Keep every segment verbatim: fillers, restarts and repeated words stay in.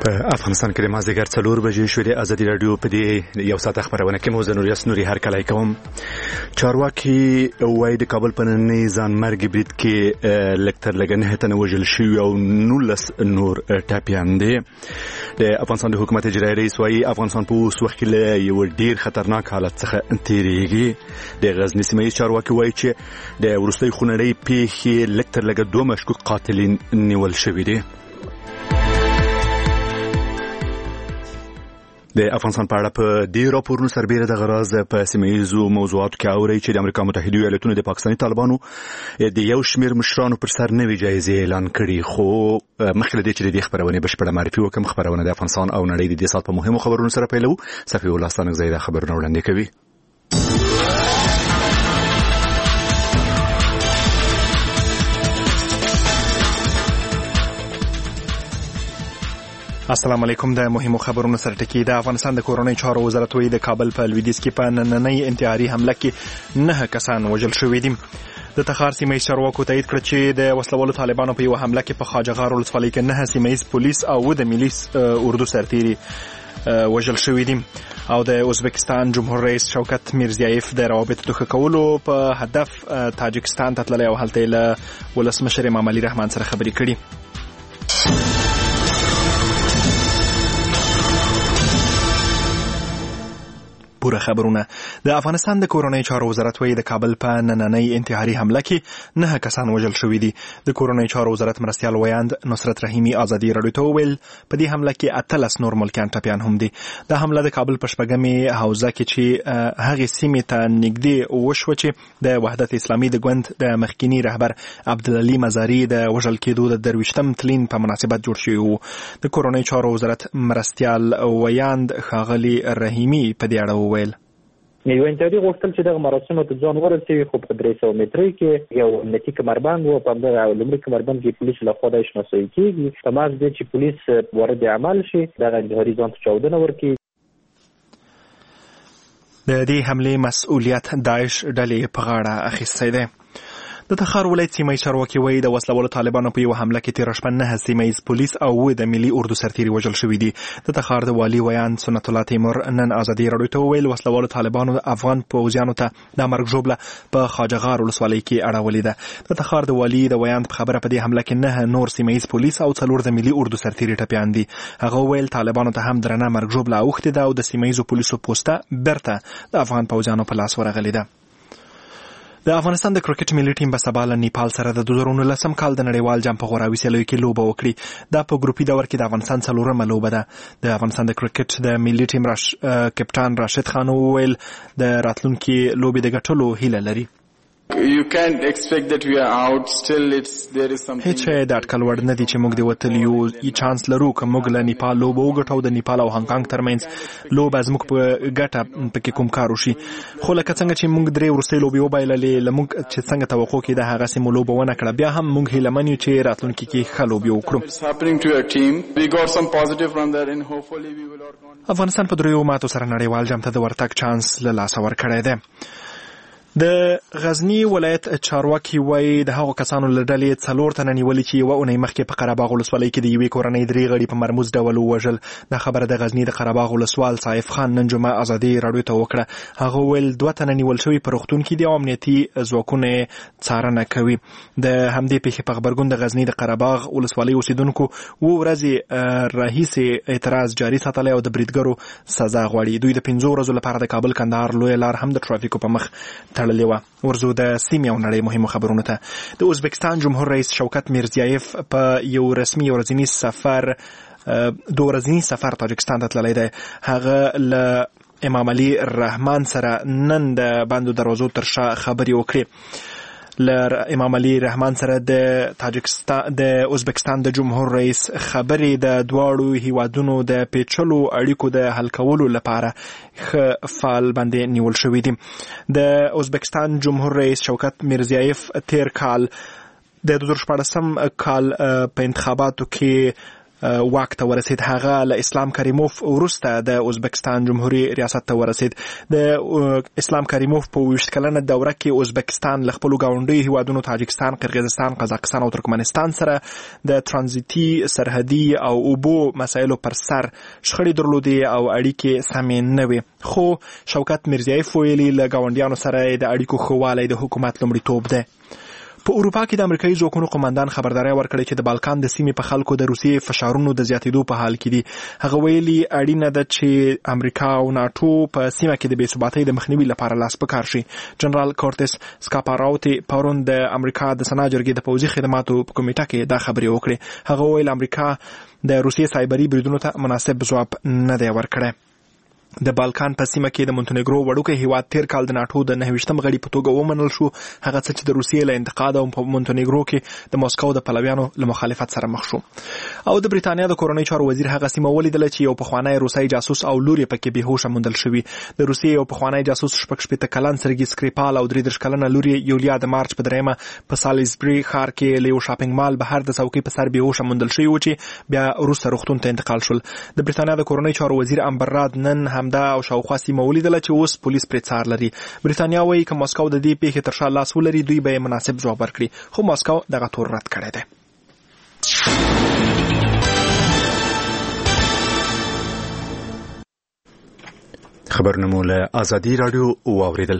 په افغانستان کې د مازدیګر څلور بجې شوې د ازادي رادیو په دې یو ساعت خبرونه کې موزه نوریاس نوري هر کله کوم چارواکي وای د کابل په نننۍ ځان مرګ برید کې لکتر لګنه ته وژل شو او نولس نور ټاپیان دي د افغانستان د حکومت اجرایي رئیس وای افغانستان په اوس وخت کې یو ډیر خطرناک حالت څخه تیریږي د غزنی سیمه چارواکي وای چې د ورستۍ خونړۍ پیښې لکتر لګ دوه مشکوک قاتلین نیول شوی دي د افغانستان په اړه په دې راپورونو سربېره د غراز په سیمه‌ییزو موضوعاتو کې اوري چې د امریکا متحده ایالاتونو د پاکستاني طالبانو د یو شمېر مشرانو پر سر نوې جایزې اعلان کړي خو مخکې له دې چې د دې خبرونه بشپړه معرفي وکم خبرونه د افغانستان او نړۍ د دې سات په مهمو خبرونو سره پیلو صفي الله ستانک زیاده خبرونه وړاندې کوي السلام علیکم د مهمو خبرونو سره ټکی د افغانستان د کورونی چارو وزارت وی د کابل په لویدیځ کې په نننۍ انتحاري حمله کې نه کسان وژل شوي دي د تخار سیمه چارواکو تایید کړ چې د وسلوالو طالبانو په یو حمله کې په خواجهغار ولسوالۍ کې نه سیمه‌ییز پولیس او د ملي اردو سرتیري وژل شوي دي او د ازبکستان جمهور رئیس شوکت میرزیایف د روابطو د ښه کولو په هدف تاجکستان ته تللی او هلته له ولسمشر امام علي رحمان سره خبرې کړي پوره خبرونه د افغانستان د کورونی چارو وزارت وی د کابل په نننۍ انتحاري حمله کې نه کسان وژل شوي دي د کورونی چارو وزارت مرستیال ویاند نصرت رحیمی ازادي رادیو ته ویل په دې حمله کې اتلس نور ملکیان ټپیان هم دي د حمله د کابل په شپږمې حوزه کې چې هغه سیمې ته نږدې وشو چې د وحدت اسلامي د ګوند د مخکینی رهبر عبدالعلي مزاري د وژل کېدو د درویشتم تلین په مناسبت جوړ شوی وو د کورونی چارو وزارت مرستیال ویاند ښاغلي رحیمی په دې اړه ویل یو انتظاری غوښتل چې دغه مراسمو ته ځان ورسوي خو په درې سوه مترۍ کې یو امنیتي کمربند و په دغه لومړي کمربند کې پولیس له خوا د شناسایي کېږي په محض دې چې پولیس وارد عمل شي دغه انتحاري ځان ته چاودنه ورکړي د دې حملې مسؤلیت داعش ډلې په غاړه اخیستی دی د تخار ولایت سیمه چارواکي وایي د وسلوالو طالبانو په یو حمله کې تېره شپه نه سیمه‌ییز پولیس او د ملي اردو سرتیري وژل شوي دي د تخار د والي ویاند سنت الله تیمور نن ازادي رادیو ته وویل وسلوالو طالبانو د افغان پوځیانو ته د مرګ ژوبله په خواجهغار ولسوالۍ کې اړولې ده د تخار د والي د ویاند په خبره په دې حمله کې نه نور سیمه‌ییز پولیس او څلور د ملي اردو سرتیري ټپیان دي هغه وویل طالبانو ته هم درنه مرګ ژوبله اوښتې ده او د سیمه‌ییزو پولیسو پوسته برته د افغان پوځیانو په لاس ورغلې ده د افغانستان د کرکټ ملي ټیم به سبا له نیپال سره د دوه زره نولسم کال د نړیوال جام په غوراوي سیالیو کې لوبه وکړي دا په ګروپي دور کې د افغانستان څلورمه لوبه ده د افغانستان د کرکټ د ملي ټیم راش... کپټان راشد خان وویل د راتلونکي لوبې د ګټلو هیله لري You can't expect that we are out. Still, it's there is something. هیڅ شی د اټکل وړ نه دي چې موږ د وتل یو ای چانس لرو که موږ له نیپال لوبه وګټو د نیپال او هانګ کانګ ترمنځ لوبه زموږ په ګټه پکې کوم کار وشي خو لکه څنګه چې موږ درې وروستۍ لوبې وبایللې له موږ چې څنګه توقع کېده هغسې مو لوبه ونه کړه بیا هم موږ هیلهمن یو چې راتلونکي کې ښه لوبې وکړو It's happening to your team. We got some positive from there and hopefully we will organize. افغانستان په دریو ماتو سره نړیوال جام ته د ورتګ چانس له لاسه ورکړی دی د غزنی ولایت چارواکي وایي د هغو کسانو له ډلې څلور تنه نیولي چې یوه اونۍ مخکې په قره باغ ولسوالۍ کې د یوې کورنۍ درې غړي په مرموز ډول ووژل دا خبره د غزني د قره باغ ولسوال صایف خان نن جمعه ازادي رادیو ته وکړه هغه ویل دوه تنه نیول شوي په روغتون کې دي او امنیتي ځواکونه څارنه کوي د همدې پیښې په غبرګون د غزني د قره باغ ولسوالۍ اوسیدونکو اووه ورځې راهیسې اعتراض جاري ساتلی او د بریدګرو سزا غواړي دوی د پنځو ورځو لپاره د کابل کندهار لویه لار هم د ټرافیکو په مخ تړلې وه ورزو د سیمې او نړۍ مهمو خبرونو ته د ازبکستان جمهور رئیس شوکت میرزیایف په یو رسمي ورځني سفر دوه ورځني سفر تاجکستان ته تللی دی هغه له امام علي رحمان سره نن د بندو دروازو تر شا خبرې وکړي ل امام علي رحمان سره د تاجکستان د ازبکستان د جمهور رئیس خبرې د دواړو هیوادونو د پیچلو اړیکو د حل کولو لپاره ښه فعال باندې نیول شوي دي د ازبکستان جمهور رئیس شوکت میرزیایف تیر کال د دوه زره شپاړسم کال په انتخاباتو کې واک ته ورسید. هغه له اسلام کریموف وروسته د ازبکستان جمهوریت ریاست ته ورسید. د اسلام کریموف په ویشت کلنه دوره کې ازبکستان له خپلو ګاونډیو هیوادونو تاجکستان، قرغیزستان، قزاقستان او ترکمنستان سره د ترانزیتي، سرحدي او اوبو مسایلو پر سر شخړې درلودې او اړیکې سمې نه وې. خو شوکت میرزیایف ویلي له ګاونډیانو سره د اړیکو ښه والی د حکومت لومړیتوب دی. په اروپا کې د امریکایي ځواکونو قومندان خبرداری ورکړی چې د بالکان د سیمې په خلکو د روسیې فشارونو د زیاتېدو په حال کې دي. هغه ویلي اړینه ده چې امریکا او ناټو په سیمه کې د بې ثباتۍ د مخنیوي لپاره لاس په کار شي. جنرال کورتس سکاپاراوتی پرون د امریکا د سنا جرګې د پوځي خدماتو په کمیټه کې دا خبرې وکړې. هغه ویل امریکا د روسیې سایبري بریدونو ته مناسب ځواب نه دی ورکړی. د بالکان په سیمه کې د مونټنیګرو وړوکی هیواد تیر کال د ناټو د نهویشتم غړي په توګه ومنل شو. هغه څه چې د روسیې له انتقاد او په مونټنیګرو کې د موسکو د پلویانو له مخالفت سره مخ شو. او د بریتانیا د کورنۍ چارو وزیر هغه سیمه ولیدله چې یو پخوانی روسي جاسوس او لور یې پکې بېهوشه موندل شوي. د روسیې یو پخوانی جاسوس شپږ شپېته کلن سرګي سکریپال او درې دېرش کلنه لور یې یولیا د مارچ په دریمه په سالیزبري ښار کې له یو شاپینګ مال بهر د څوکۍ په سر بېهوشه موندل شوي و چې بیا وروسته روغتون ته انتقال شول. د بریتانیا د کورنۍ چارو وزیر امبر راد نن همدا او شاوخوا سیمه ولیدله چې اوس پولیس پرې څار لري. بریتانیا وایي که مسکو د دې پیښې تر شا لاس ولري دوی به یې مناسب ځواب ورکړي، خو مسکو دغه تور رد کړی دی. خبرونه مو له ازادي راډیو واوریدل.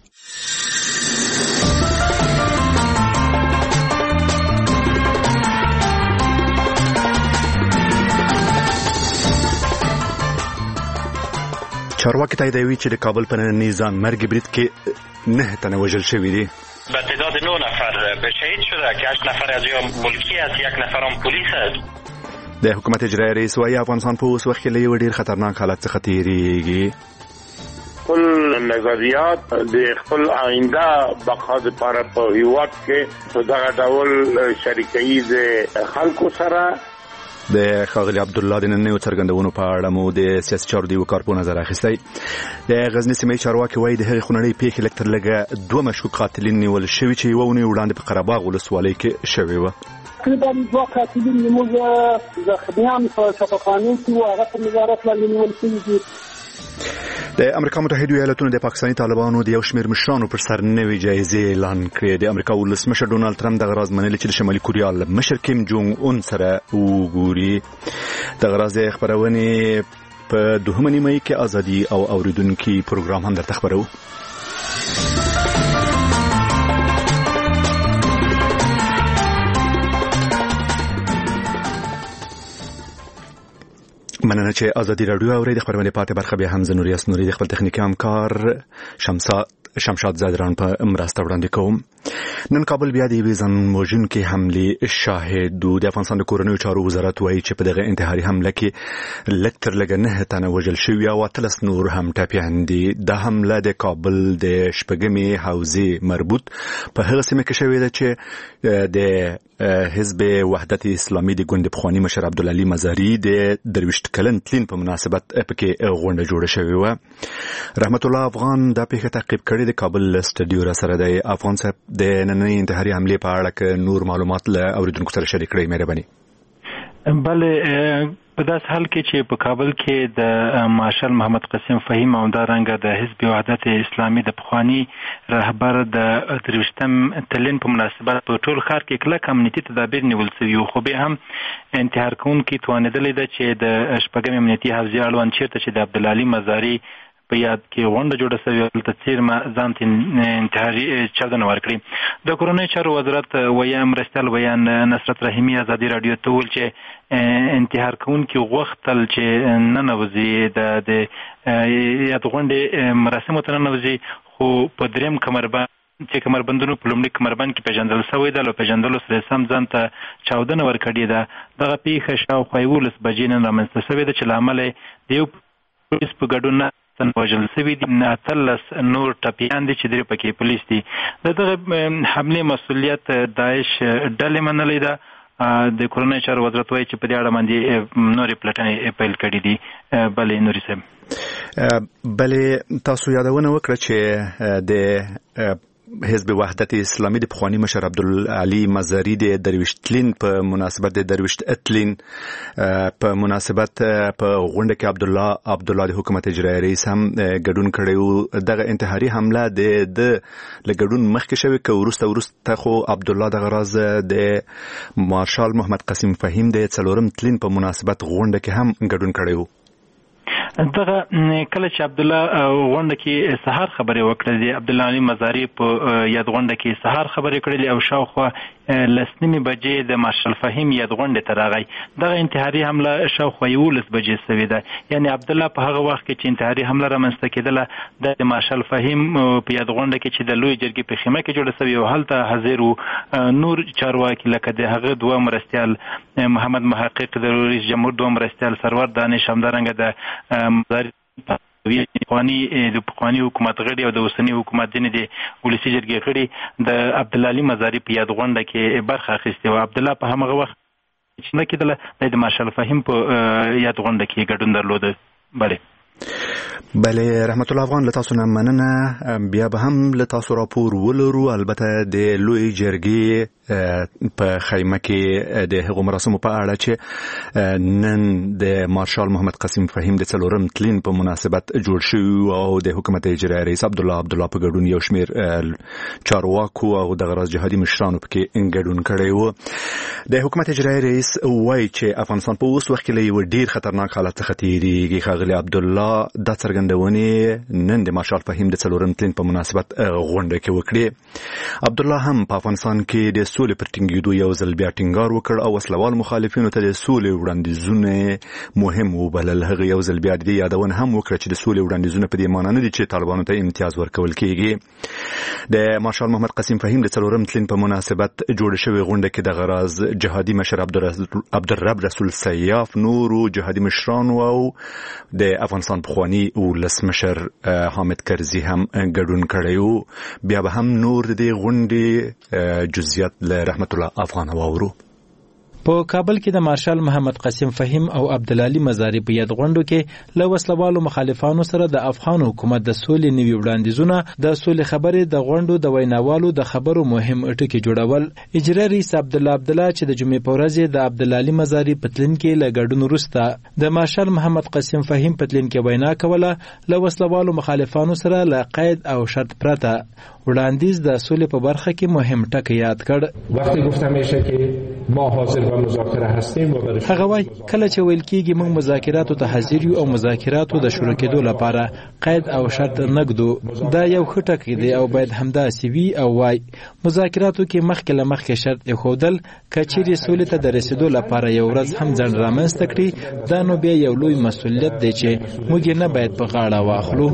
چارواکي تاییدوي چې د کابل په ننني ځان مرګ برید کې نه تنه وژل شوي دي. به تعداد نه نفر به شهید شده که هشت نفر از یا ملکی است، یک نفر هم پلیس است. د حکومت اجرایي رئیس وايي افغانستان په اوس وخت کې له یو ډېر خطرناک حالت څخه تېرېږي. خپل نظریات د خپل آینده بقا لپاره په هیواد کې په دغه ډول شریکۍ د خلکو سره د ښاغلي عبدالله د نننیو څرګندونو په اړه مو د سیاسي چارو د یوه کارپوه نظر اخیستی. د غزني سیمې چارواکي وایي د هغې خونړۍ پیښې لږ تر لږه دوه مشکوک قاتلین نیول شوي چې یوه اونۍ وړاندې په قره باغ ولسوالۍ کې شوې وه. تقریبا دوه قاتلین زموږ زخمیان په شفاخانو کې وو، هغه په نظارت لاندې نیول شوي دي. د امریکا متحده ایالاتونو د پاکستاني طالبانو د یو شمېر مشرانو پر سر نوې جایزې اعلان کړې. د امریکا ولسمشر ډونالد ټرمپ دغه راز منلی چې د شمالي کوریا له مشر کیم جونګ اون سره وګوري. دغه راز د خپرونې په دوهمه نیمایي کې ازادي او اوریدونکي پروګرام هم درته خپرو. مننه چې ازادي راډیو اورئ. د خبرونې پاتې برخه بیا هم زه نوریاس نوري د خپل تخنیکي همکار شمسا شمشاد زادران په مرسته وړاندې کوم. نن کابل بیا د یوې ځان وژونکې حملې شاهد و. د افغانستان د کورنیو چارو وزارت وایي چې په دغه انتحاري حمله کې لږ تر لږه نه تنه وژل شوي او اتلس نور هم ټپیان دي. دا حمله د کابل د شپږمې حوزې مربوط په هغه سیمه کې شوې ده چې د حزب وحدت اسلامي د ګوند پخوانی مشر عبدالعلي مزاري د درویشت کلن تلین په مناسبت پکې غونډه جوړه شوې وه. رحمت الله افغان دا پیښه تعقیب کړې. د کابل سټډیو را سره دی. افغان صاحب د نننۍ انتحاري حملې په اړه که نور معلومات له اوریدونکو سره شریک کړئ مهرباني. بله، په داس حال کې چې په کابل کې د مارشال محمد قاسم فهیم او دارنګه د حزب وحدت اسلامي د پخوانی رهبر د درویشتم تلین په مناسبت په ټول ښار کې کلک امنیتي تدابیر نیول شوي وو، خو بیا هم انتحار کوونکي توانېدلی ده چې د شپږمې امنیتي حوزې اړوند چیرته چې د عبدالعلي مزاري په یاد کې غونډه جوړه شوې هلته څیرمه ځان ته انتحاري چاودنه ورکړي. د کورنیو چارو وزارت ویان مرستیال ویان نصرت رحیمي ازادي راډیو ته وویل چې انتحار کوونکي غوښتل چې ننوځي د یاد غونډې مراسمو ته ننوځي، خو په دریم کمربند چې کمربندونو په لومړي کمربند کې پیژندل شوی ده، له پیژندلو سره سم ځان ته چاودنه ورکړې ده. دغه پیښه شاوخوا یولس بجې نن رامنځته شوې ده چې له امله د یو پولیس په ګډون تن وژل شوي دي. اتلس نور ټپیان دي چې درې پکې پولیس دي. د دغه حملې مسؤلیت داعش ډلې منلی ده. د کورنیو چارو وزارت وایي چې په دې اړه باندې نورې پلټنې پیل کړي دي. بلې نوري صاحب، بلې تاسو یادونه وکړه چې د حزب وحدت اسلامي د پخوانی مشر عبدالعلی مزاری د درویشتلین په مناسبت د درویشت اتلین په مناسبت په غونډه کې عبدالله عبدالله د حکومت اجرایی رئیس هم ګډون کړی. دغه انتحاري حمله د د لګډون مخکې شوی که ورسته ورسته خو عبدالله دغه راز د مارشال محمد قاسم فهیم د څلورم تلین په مناسبت غونډه کې هم ګډون کړی و. دغه کله چې عبدالله غونډه کې سهار خبرې وکړې دي، عبدالله علي مزاری په یاد غونډه کې سهار خبرې کړې او شاوخوا لسنیمې بجې د مارشال فهیم یاد غونډې ته راغی. دغه انتحاري حمله شاوخوا یولس بجې سوې ده. یعنی عبدالله په هغه وخت کې چې انتحاري حمله رامنځته کېدله د مارشال فهیم په یاد غونډه کې چې د لوی جرګې په خیمه کې جوړه سوې او هلته حاضر وو نور چارواکي لکه د هغه دوه مرستیال محمد محقق د رئیس جمهور دوه مرستیال سرور دانش همدارنګه د مزاری پخوانی د پخوانی حکومت غړي او د اوسنی حکومت ځینې د ولسي جرګې غړي د عبدالله علي مزاری په یاد غونډه کې برخه اخیستې وه. عبدالله په همغه وخت چې نه کېدله د مارشال فهیم په یاد غونډه کې ګډون درلوده. بله بله رحمت الله افغان لتاسو نه مننه. بیا به هم لتاسو راپور ولرو، البته د لوی جرګې په خیمه کې د هغو مراسمو په اړه چې نن د مارشال محمد قاسم فهیم د څلورم تلین په مناسبت جوړ شوی او د حکومت اجرایی رئیس عبدالله عبدالله په ګډون یو شمیر چارواکو او د غراض جهادي مشرانو پکې ګډون کړی و. د حکومت اجرایی رئیس وایي چې افغانستان په اوس وخت کې له یو ډیر خطرناک حالت څخه تیریږي. ښاغلی عبدالله دا څرګندونې نن د مارشال فهیم د څلورم تلین په مناسبت غونډه کې وکړې. عبدالله هم په افغانستان کې د سولې پر ټینګېدو یو ځل بیا ټینګار وکړ او وسلوال مخالفینو ته د سولې وړاندیزونه مهم وبلل. هغه یو ځل بیا د دې یادونه هم وکړه چې د سولې وړاندیزونه په دې معنی نه دي چې طالبانو ته امتیاز ورکول کېږي. د مارشال محمد قاسم فهیم د څلورم تلین په مناسبت جوړه شوې غونډه کې د غراض جهادي مشر عبدالرب رسول سیاف، نورو جهادي مشرانو او د افغانستان پخوانی ولسمشر حامد کرزي هم ګډون کړی و. بیا به هم نور د دې غونډې جزئیات له رحمت الله افغان واورو. په کابل کې د مارشال محمد قاسم فهیم او عبدالله علي مزاری په یاد غونډو کې له وسلوالو مخالفانو سره د افغان حکومت د سولې نوي وړاندیزونه، د سولې خبرې، د غونډو د ویناوالو د خبرو مهم ټکي جوړول. اجرا رئیس عبدالله عبدالله چې د جمعې په ورځ د عبدالله علي مزاری په تلین کې له ګډون وروسته د مارشال محمد قاسم فهیم په تلین کې وینا کوله، له وسلوالو مخالفانو سره له قید او شرط پرته وړاندیز د سولې په برخه کې مهم ټکی یاد کړ. وقتی گفتم میشه که ما حاضر و مذاکره هستیم و برای هغه وای کله چې ویل کېږي موږ مذاکراتو ته حاضر یو او مذاکراتو د شروع کېدو لپاره قید او شرط نګدو، دا یو ښه ټکی دی او باید همداسې وي. او وای مذاکراتو کې مخکې له مخکې شرط ایښودل که چیرې سولې ته د رسېدو لپاره یو ورځ هم ځنډ رامنځته کړي، دا نو بیا یو لوی مسؤلیت دی چې موږ یې نه باید په غاړه واخلو.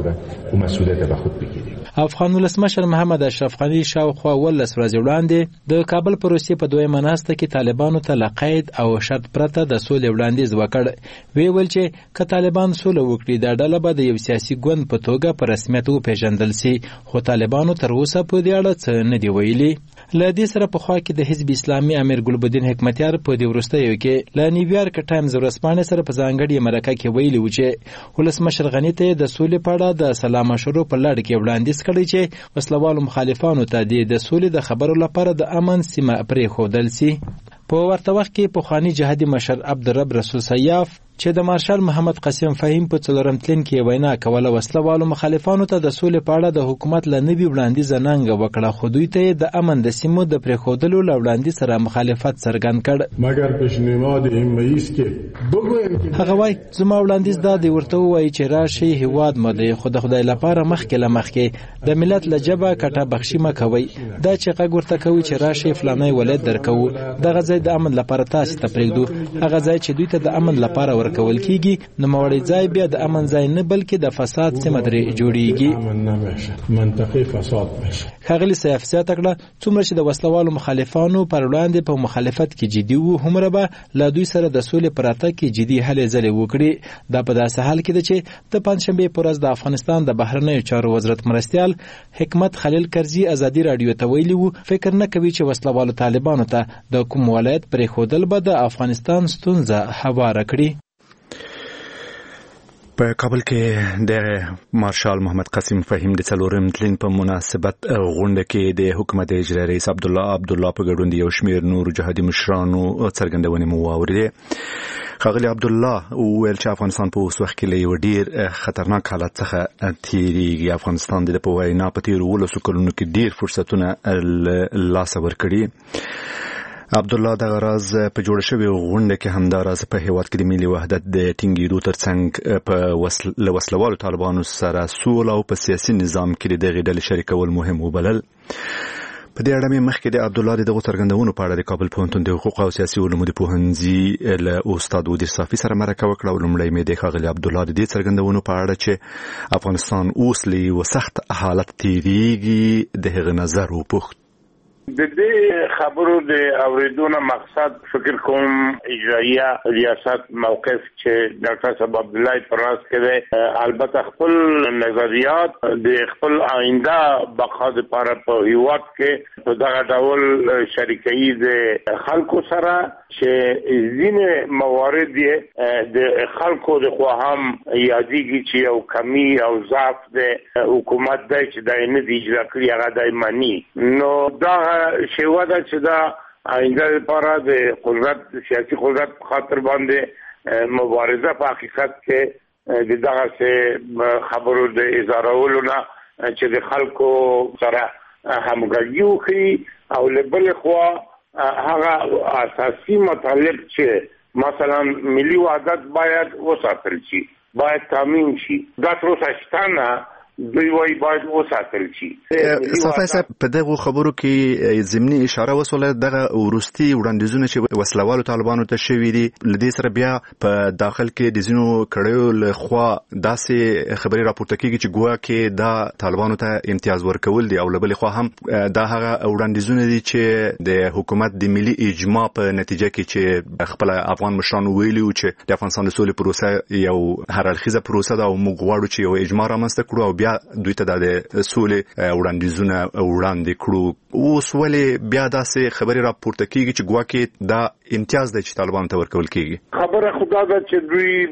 افغان ولسمشر محمد اشرف غني شاوخوا ولس ورځې وړاندې د کابل په روسیې په دویمه ناسته کې طالبانو ته له قید او شرط پرته د سولې وړاندیز وکړ. وی ویل چې که طالبان سوله وکړي دا ډله به د یو سیاسي ګوند په توګه په رسمیت وپېژندل سي، خو طالبانو تر اوسه په دې اړه څه نه دي ویلي. له دې سره پخوا کې د حزب اسلامي امیر ګلبدین حکمتیار په دې وروستیو کې له نیویارک ټایمز ورځپاڼې سره په ځانګړې مرکه کې ویلي و چې ولسمشر غني ته د سولې په اړه د سلا مشورو په لړ کې وړاندیز کړی چې وسلوالو مخالفانو ته د سولې د خبرو لپاره د امن سیمه پرېښودل سي. په ورته وخت کې پخوانی جهادي مشر عبدالرب رسول سیاف چې د مارشال محمد قاسم فهیم په څلورم تلین کې وینا کوله، وسلوالو مخالفانو ته د سولې په اړه د حکومت له نوي وړاندیز ننګه وکړه، خو دوی ته د امن د سیمو د پرېښودلو له وړاندیز سره مخالفت څرګند کړ. مګر پیشنهاد این رئیس کې بګویم هغه وای زما وړاندیز دا دی ورته وایي چې راشي هیواد مو دی، خو د خدای لپاره مخکې له مخکې د ملت له جبه کټه بخشي مه کوئ. دا چې غږ ورته کوي چې راشي فلانی ولایت درکوو، دغه ځای د امن لپاره تاسو ته پرېږدو، هغه ځای چې دوی ته د امن لپاره ورکول کیږي نو موړی ځای بیا د امن ځای نه بلکې د فساد سیمه درې جوړیږي. منطقي فساد میشه. ښاغلي سیاف زیاته کړه څومره چې د وسلوالو مخالفانو پر وړاندې په مخالفت کې جدي وو، هومره به له دوی سره د سولې په راتګ کې جدي هلې ځلې وکړي. دا په داسې حال کې ده چې د پنجشنبې په ورځ د افغانستان د بهرنیو چارو وزارت مرستیال حکمت خلیل کرزي ازادي راډیو ته ویلي وو فکر نه کوي چې وسلوالو طالبانو ته د کوم ولایت پرېښودل به د افغانستان ستونزه هواره کړي. په کابل کې د مارشال محمد قاسم فهیم د څلورم تلین په مناسبت غونډه کې د حکومت اجرایي رئیس عبدالله عبدالله په ګډون د یو شمېر نورو جهادي مشرانو څرګندونې مو واورېدې. ښاغلي عبدالله وویل چې افغانستان په اوس وخت کې له یو ډېر خطرناک حالت څخه تېرېږي. افغانستان د په وینا په تېرو اوولسو کلونو کې ډېر فرصتونه لاسه ورکړي. عبدالله دغه راز په جوړه شوې غونډه کې همداراز په هېواد کې د ملي وحدت د ټینګېدو ترڅنګ په له وسلوالو طالبانو سره سوله او په سیاسي نظام کې د دغې ډلې شریکول مهم وبلل. په دې اړه مې مخکې د عبدالله د دغو څرګندونو په اړه د کابل پوهنتون د حقوق او سیاسي علومو د پوهنځي له استاد ودیر صافي سره مرکه وکړه او لومړی مې د ښاغلي عبدالله د دې څرګندونو په اړه چې افغانستان اوس له یوه سخت حالت تېرېږي د هغه نظر وپوښت. د دې خبرو د اوریدو نه مقصد فکر کوم اجرائیه ریاست موقف چې ډاکټر صاحب عبدالله پر راس کړي، البته خپل نظریات د خپل آینده بقا لپاره په هیواد کې په دغه ډول شریکي د خلکو سره چې ځینې موارد د خلکو د خوا هم یادېږي چې یو کمی او ضعف د حکومت دی چې دا نه دی اجرا کړي هغه دی معنی. نو دا شیوه ده چې دا آینده لپاره د قدرت سیاسي قدرت خاطر باندې مبارزه په حقیقت کې د دغه خبرو د اظهارولو نه چې د خلکو سره همغږي وکړي او له بلې خوا هغه اساسي مطالب چې مثلا ملي وحدت باید وساتل شي، باید تامین شي، دا تر اوسه شته نه، دوی وایي باید وساتل شي. صافی صاحب په دغو خبرو کې ضمني اشاره وسوله دغه وروستي وړاندیزونه چې وسلوالو طالبانو ته شوي دي، له دې سره بیا په داخل کې د ځینو کړیو له خوا داسې خبرې راپورته کېږي چې ګویا کې دا طالبانو ته امتیاز ورکول دي او له بلې خوا هم دا هغه وړاندیزونه دي چې د حکومت د ملي اجماع په نتیجه کې چې خپل افغان مشرانو ویلي و چې د افغانستان د سولې پروسه یو هررخیزه پروسه ده او موږ غواړو چې یو اجماع رامنځته کړو او بیا دوی ته د سولې وړاندیزونه وړاندې کړو. اوس ولې بیا داسې خبرې راپورته کېږي چې ګویا کې دا امتیاز دی چې طالبانو ته ورکول کېږي؟ خبره خدا ده چې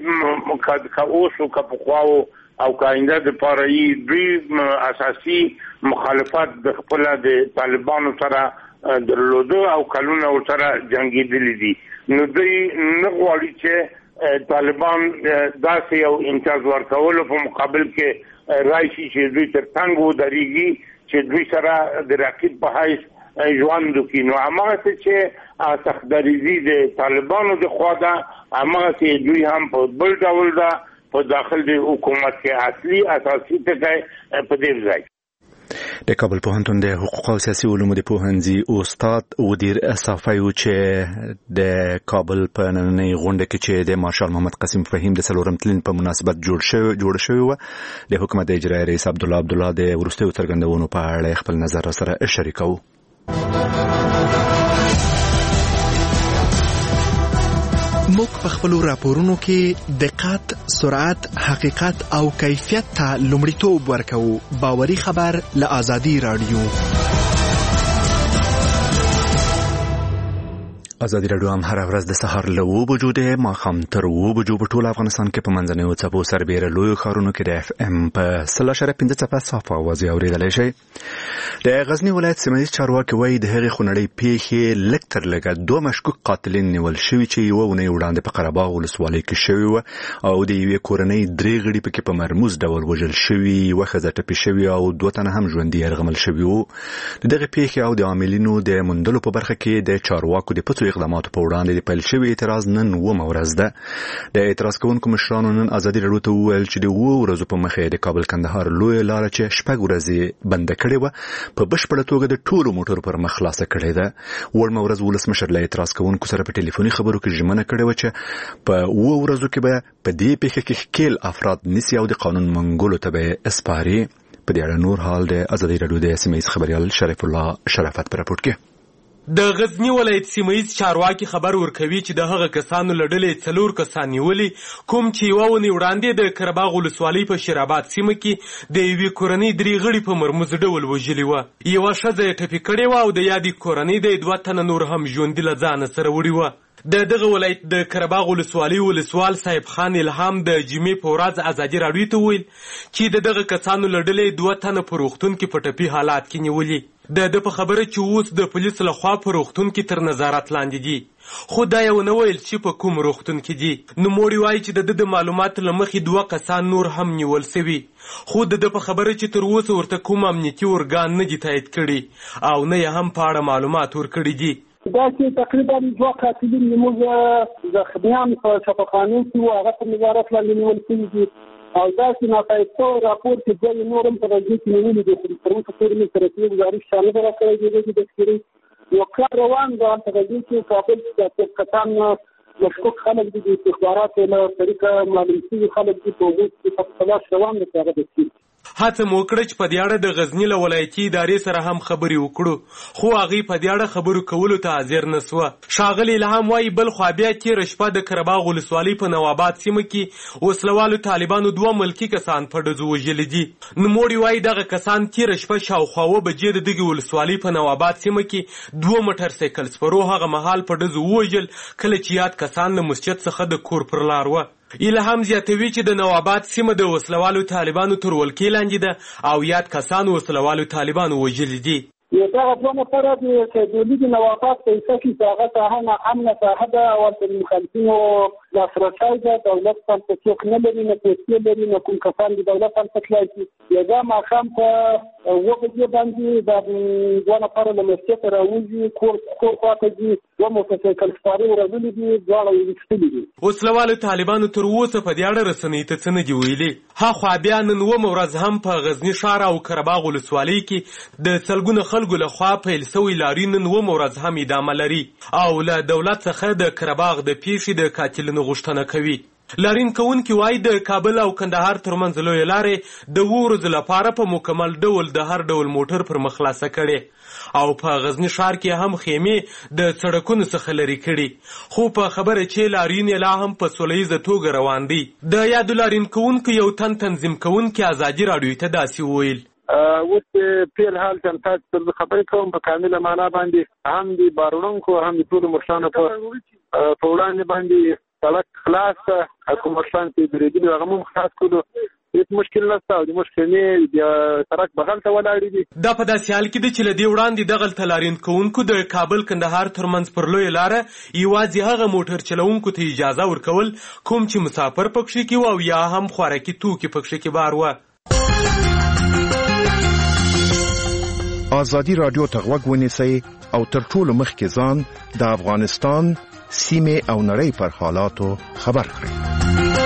دوی که اوس او که پخوا او که آینده دپاره یې دوی اساسي مخالفت د خپله د طالبانو سره درلوده او کلونه ورسره جنګېدلي دي. نو دوی نه غواړي چې طالبان داسې یو امتیاز ورکولو په مقابل کې راشي چې دوی تر څنګ ودرېږي چې دوی سره د رقیب په حیث ژوند وکړي. نو هماغسې چې سختدریزي د طالبانو د خوا ده، هماغسې دوی هم په بل ډول ده په داخل د حکومت کې اصلي اساسي ټکی په دې ځای. د کابل پوهنتون د حقوق او سیاسي علومو د پوهنځي استاد ودیر صافی و چې د کابل په نننۍ غونډه کې چې د مارشال محمد قاسم فهیم د څلورم تلین په مناسبت جوړ شوی جوړ شوی و د حکومت اجرایي رئیس عبدالله عبدالله د وروستیو څرګندونو په اړه خپل نظر سره شریکو. موږ په خپلو راپورونو کې دقت، سرعت، حقیقت او کیفیت ته لومړیتوب ورکوو. باوري خبر له آزادي رادیو. ازادي راډیو هم هر ورځ د سهار له اوه بجو د ماښام تر اوه بجو په ټول افغانستان کې په منځنیو څپو سربیره لویو ښارونو کې د اف ام په سل اعشاریه پنځه څپه صافه اوازې اورېدلی شئ. د غزني ولایت سیمه ییز چارواکي وایي د هغې خونړۍ پیښې لږ تر لږه دوه مشکوک قاتلین نیول شوي چې یوه اونۍ وړاندې په قره باغ ولسوالۍ کې شوي وه او د یوې کورنۍ درې غړي پکې په مرموز ډول وژل شوي، یوه ښځه ټپي شوې او دوه تنه هم ژوندي یرغمل شوي وو. د دغې پیښې او د عاملینو د موندلو په برخه کې د چارواکو د پڅو اقداماتو په وړاندې د پیل شوي اعتراض نن اوومه ورځ ده. د اعتراض کوونکو مشرانو نن ازادي راډیو ته وویل چې د اوو ورځو په مخه د کابل کندهار لویه لاره چې شپږ ورځې بنده کړې وه په بشپړه توګه د ټولو موټرو پر مخ خلاصه کړې ده. وړمه ورځ ولسمشر له اعتراض کوونکو سره په ټلیفوني خبرو کې ژمنه کړې وه چې په اوو ورځو کې به په دې پیښه کې ښکېل افراد نیسي او د قانون منګولو ته به اسپاري. په دې اړه نور حال د ازادي راډیو د سیمه ییز خبریال شریف الله شرافت په راپورټ کې. د غزنی ولایت سیمه ییز چارواکي خبر ورکوي چې د هغه کسانو له ډلې څلور کسان نیولي کوم چې یوه اونۍ وړاندې د قرهباغ ولسوالۍ په شیرآباد سیمه کې د یوې کورنۍ درې غړي په مرموز ډول وژلي وه. یوه ښځه یې ټپي کړې وه او د یادې کورنۍ د دوه تنه نور هم ژوندي له ځانه سره وړي وه. د دغه ولایت د قرهباغ ولسوالۍ ولسوال صاحب خان الهام د جمعې په ورځ ازادي راډیو ته وویل چې د دغه کسانو له ډلې دوه تنه په روغتون کې په ټپي حالات کې نیولي. د ده په خبره چې اوس د پولیسو لخوا په روغتون کې تر نظارت لاندې دي، خو دا یې ونه ویل چې په کوم روغتون کې دي. نوموړي وایي چې د ده د معلوماتو له مخې دوه کسان نور هم نیول سوي، خو د ده په خبره چې تر اوسه ورته کوم امنیتي ارګان نه دي تایید کړي او نه یې هم په اړه معلومات ورکړي دي. دا چې تقریبا دوه قاتلین زموږ زخمیان په شفاخانو کې وو، هغه په نظارت لاندې نیول شوي دي او داسې ناتایید شوی راپور چې دوی نور هم په غزني کې نیولي دي، خو تر اوسه پورې مې سره کې ګزارش چا نه ده راکړی د دې تذکرې. یو کار روان ده په غزني کې، کابل کې کسان مشکوک خلک دي، د استخباراتو له طریقه معلوم شوي خلک دي، په اوس کې په تلاش روان دي چې هغه دستګیر. هڅه مو وکړه چې په دې اړه د غزني له ولایتي ادارې سره هم خبرې وکړو، خو هغوی په دې اړه خبرو کولو ته حاضر نه سوه. ښاغلي الهام وایي بل خوا بیا تېره شپه د قرهباغ ولسوالۍ په نواباد سیمه کې وسلوالو طالبانو دوه ملکي کسان په ډزو وژلي دي. نوموړي وایي دغه کسان تېره شپه شاوخوا اوه بجې د دغې ولسوالۍ په نواباد سیمه کې دوه موټر سایکل سپرو هغه مهال په ډزو ووژل کله چې یاد کسان له مسجد څخه د کور پر لار وه. الهام زیاتوي چې د نواباد سیمه د وسلوالو طالبانو تر ولکې لاندې ده او یاد کسانو وسلوالو طالبانو وژلي دي. یو دغه دوه نفره د سیدولي د نواباد په حصه کې چې هغه ساحه ناامنه ساحه ده او ورته د مخالفینو لاسرسی ده، دولت هلته څوک نه لري، نه پیسې لري، نه کوم کسان د دولت هلته تللی شي. یو دا ماښام په اوه بجې باندې دا دوه نفره له مسجده راوځي، کور کور خواته ځي، دوه موټرسایکل سپارې ورغلي دي، دواړه یې ویشتلي دي. وسلوالو طالبانو تر اوسه په دې اړه رسنیو ته څه نه دي ویلي. هاخوا بیا نن اوومه ورځ هم په غزني ښار او قرهباغ ولسوالۍ کې د سلګونه خلکو لخوا پیل سوی لاري نن اوومه ورځ هم ادامه لري او له دولت څخه د قرهباغ د پیښې د قاتلینو غوښتنه کوي. لارین کوونکي وایي د کابل او کندهار ترمنځ لویې لارې د اوو ورځو لپاره په مکمل ډول د هر ډول موټر پر مخ خلاصه کړې او په غزني ښار کې هم خیمې د سړکونو څخه لرې کړي، خو په خبره چې لارین لا هم په سوله ییزه توګه روان دي. د یادو لارین کوونکو یو تن تنظیم کوونکي ازادي راډیو ته داسې وویل: اوس پیل حال ته تاسو ته خبرې کوم په کامله معنا باندې، هم د باروړونکو هم د ټولو مشرانو په وړاندې باندې سړک خلاص ته کوم مشران چې درېدلي هغه هم خلاص کړو، هېڅ مشکل نشته او د مشکلې د سړک بغل ته ولاړې دي. دا په داسې حال کې ده چې له دې وړاندې دغلته لارین کوونکو د کابل کندهار ترمنځ پر لویه لاره یوازې هغه موټر چلوونکو ته اجازه ورکول کوم چې مسافر پکښې کې وو او یا هم خوراکي توکي پکښې کې بار وه. ازادي راډیو ته غوږ ونیسئ او تر ټولو مخکې ځان د افغانستان سیمې او نړۍ پر حالاتو خبر کړئ.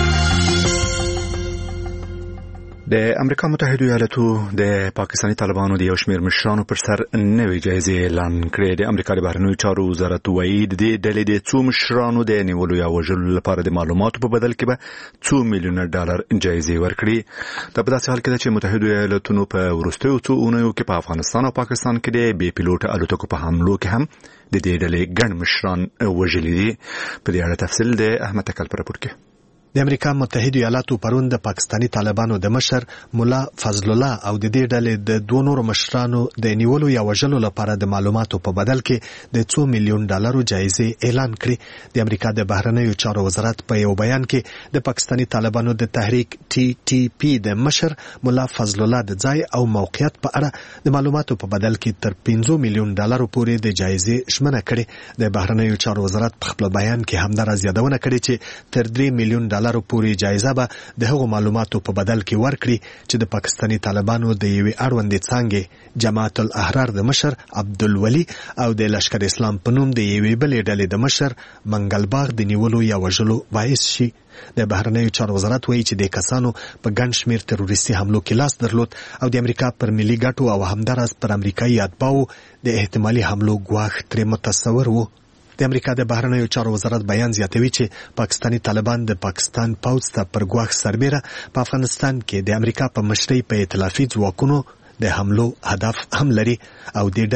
د امریکا متحده ایالاتو د پاکستاني طالبانو د یو شمېر مشرانو پر سر نوې جایزې اعلان کړې. د امریکا د بهرنیو چارو وزارت وایي د دې ډلې د څو مشرانو د نیولو یا وژلو لپاره د معلوماتو په بدل کې به څو میلیونه ډالر جایزې ورکړي. دا په داسې حال کې ده چې متحده ایالاتونو په وروستیو څو اونیو کې په افغانستان او پاکستان کې د بې پیلوټه الوتکو په حملو کې هم د دې ډلې ګڼ مشران وژلي دي. په دې اړه تفصیل د احمد تکل په راپور کې. د امریکا متحده ایالاتو پرون د پاکستاني طالبانو د مشر مولا فضل الله او د دې ډلې د دوه نورو مشرانو د نیولو یا وژلو لپاره د معلوماتو په بدل کې د څو میلیون ډالرو جایزې اعلان کړې. د امریکا د بهرنیو چارو وزارت په یو بیان کې د پاکستاني طالبانو د تحریک ټي ټي پی د مشر مولا فضل الله د ځای او موقعیت په اړه د معلوماتو په بدل کې تر پنځه میلیون ډالرو پورې د جایزې ژمنه کړې. د بهرنیو چارو وزارت په خپل بیان کې همدارس یادونه کړې چې تر درې میلیون ډالرو پورې جایزه به د هغو معلوماتو په بدل کې ورکړي چې د پاکستاني طالبانو د یوې اړوندې څانګې جماعت الاحرار د مشر عبدالولي او د لشکر اسلام په نوم د یوې بلې ډلې د مشر منګل باغ د نیولو یا وژلو باعث شي. د بهرنیو چارو وزارت وایي چې د کسانو په ګڼ شمېر تروریستي حملو کې لاس درلود او د امریکا پر ملي ګټو او همداراز پر امریکایي اتباعو د احتمالي حملو ګواښ ترې متصور وو. د امریکا د بهرنیو چارو وزارت بیان زیاتوي چې پاکستاني طالبان د پاکستان پوځ ته پر ګواښ سربیره په افغانستان کې د امریکا په مشرۍ په ائتلافي ځواکونو د حملو هدف هم لري او د ډلې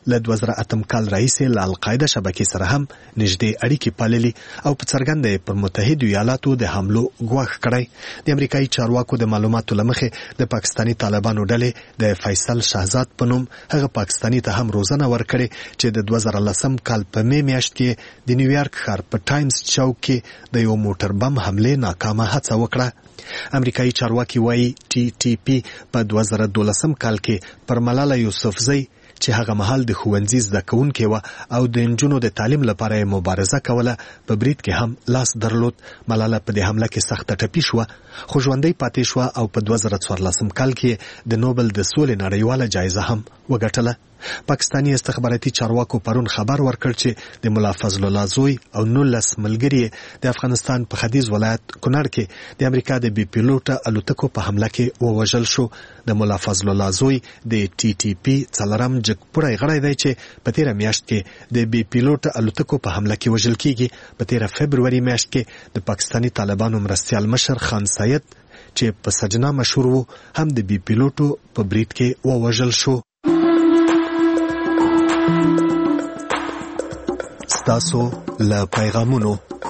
له دوه زره اتم کال راهیسې له القاعده شبکې سره هم نږدې اړیکې پاللي او په څرګنده یې پر متحدو ایالاتو د حملو ګواښ کړی. د امریکایي چارواکو د معلوماتو له مخې د پاکستاني طالبانو ډلې د فیصل شهزاد په نوم هغه پاکستاني ته هم روزنه ورکړې چې د دوه زره لسم کال په می میاشت کې د نیویارک ښار په ټایمز چوک کې د یو موټر بم حملې ناکامه هڅه وکړه. امریکایي چارواکي وایي ټي ټي پی په دوه زره دولسم کال کې پر ملاله یوسفزۍ چې هغه مهال د ښوونځي زده کوونکې وه او د نجونو د تعلیم لپاره یې مبارزه کوله په برید کې هم لاس درلود. ملاله په دې حمله کې سخته ټپي شوه خو ژوندۍ پاتې شوه او په دوه زره څوارلسم کال کې د نوبل د سولې نړیواله جایزه هم وګټله. پاکستاني استخباراتي چارواکو پرون خبر ورکړ چې د ملا فضل الله زوی او نولس ملګري د افغانستان په ختیځ ولایت کونړ کې د امریکا د بي پیلوټ الوتکو په حمله کې ووژل شو. د ملا فضل الله زوی د ټي ټي پی څلورم جګپوړی غړی دی چې په تیره میاشت کې د بي پیلوټ الوتکو په حمله کې وژل کیږي. په تیره فبروري میاشت کې د پاکستاني طالبانو مرستیال مشر خان سید چې په سجنا مشهور وو هم د بي پیلوټو په برید کې ووژل شو. ستاسو له پیغامونو.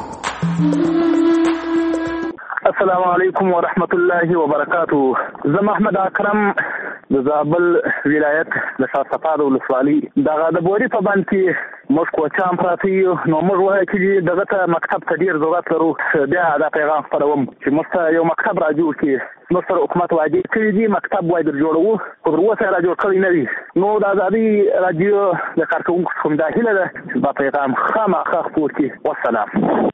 السلام علیکم ورحمت الله وبرکاته. زه محمد اکرم د زابل ولایت د شاهصفاد ولسوالۍ دغه د بوري په بند کې موږ کوچان پراته یو نو موږ وایو چې دغه ته مکتب ته ډېر ضرورت لرو. بیا دا پیغام خپروم چې موږ ته یو مکتب را جوړ کړي. موږ سره حکومت واجب کړي دي مکتب وای در جوړو خو تر اوسه را جوړ کړی نه وي. نو د ازادي راډیو د کارکوونکو څخه دا هیله ده چې دا پیغام خامخا خپور کړي. والسلام.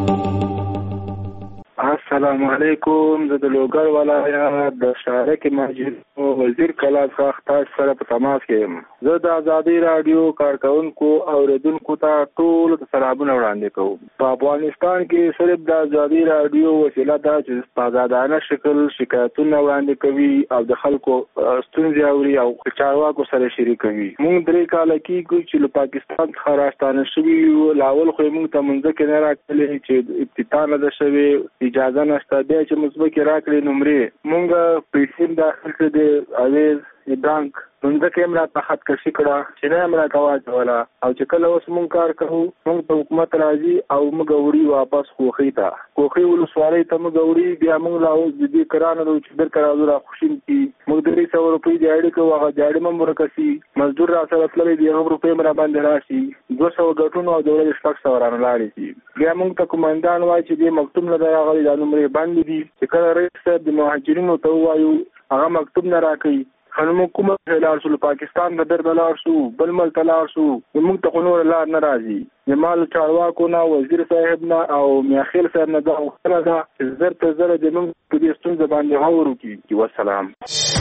السلام علیکم. زه د لوګر ولایت د شارک ماجد وزیر کلاب خاخ تاج سره په تماس کې یم. زه د ازادي رادیو کارکونکو او اوریدونکو ته ټول سلامونه وړاندې کوم. په افغانستان کې صرف د ازادي رادیو وسیله ده چې په آزادانه شکل شکایتونه وړاندې کوي او د خلکو ستونزې اوري او چارواکو سره شریکوي. موږ درې کاله کېږي چې له پاکستان څخه راستانه شوي یو. لاول خو موږ ته منځکې نه راکړلې چې ابتدا نه ده شوې اجازه نشته. بیا چې مثبت راکړي نمرې مونږ پیسې داخل کړې د اویز بانک منځکې هم راته خط کشي کړه چې نه هم راته واچوله او چې کله اوس مونږ کار کوو مونږ ته حکومت راځي او موږ وړي واپس کوخۍ ته کوخۍ ولسوالۍ ته موږ وړي. بیا مونږ لا اوس د دې کرانه نو چې درته راځو را خوشیم کي موږ درې سوه روپۍ دیاړي کوو هغه دیاړي هم ورکسي مزدور را سره تللی دی هغه روپۍ هم را باندې راشي دوه سوه ګټونو او د ورځې شپږ سوه رانه لاړې شي. بیا مونږ ته کومندان وایي چې دې مکتوب نه دی راغلی دا نومرې بندې دي. چې کله رئیس صاحب د مهاجرینو ته ووایو هغه مکتوب نه راکوي. خنمو کومه لاړ شو پاکستان د در لاړ شو بل ملک لاړ شو موږ ته نور لار نه راځي. د مال چارواکو نه وزیر صاحب نه او میاخیل صاحب نه دا وختونه ده چې زر ته زر د موږ په دې ستونزه باندې غور وکړي. والسلام.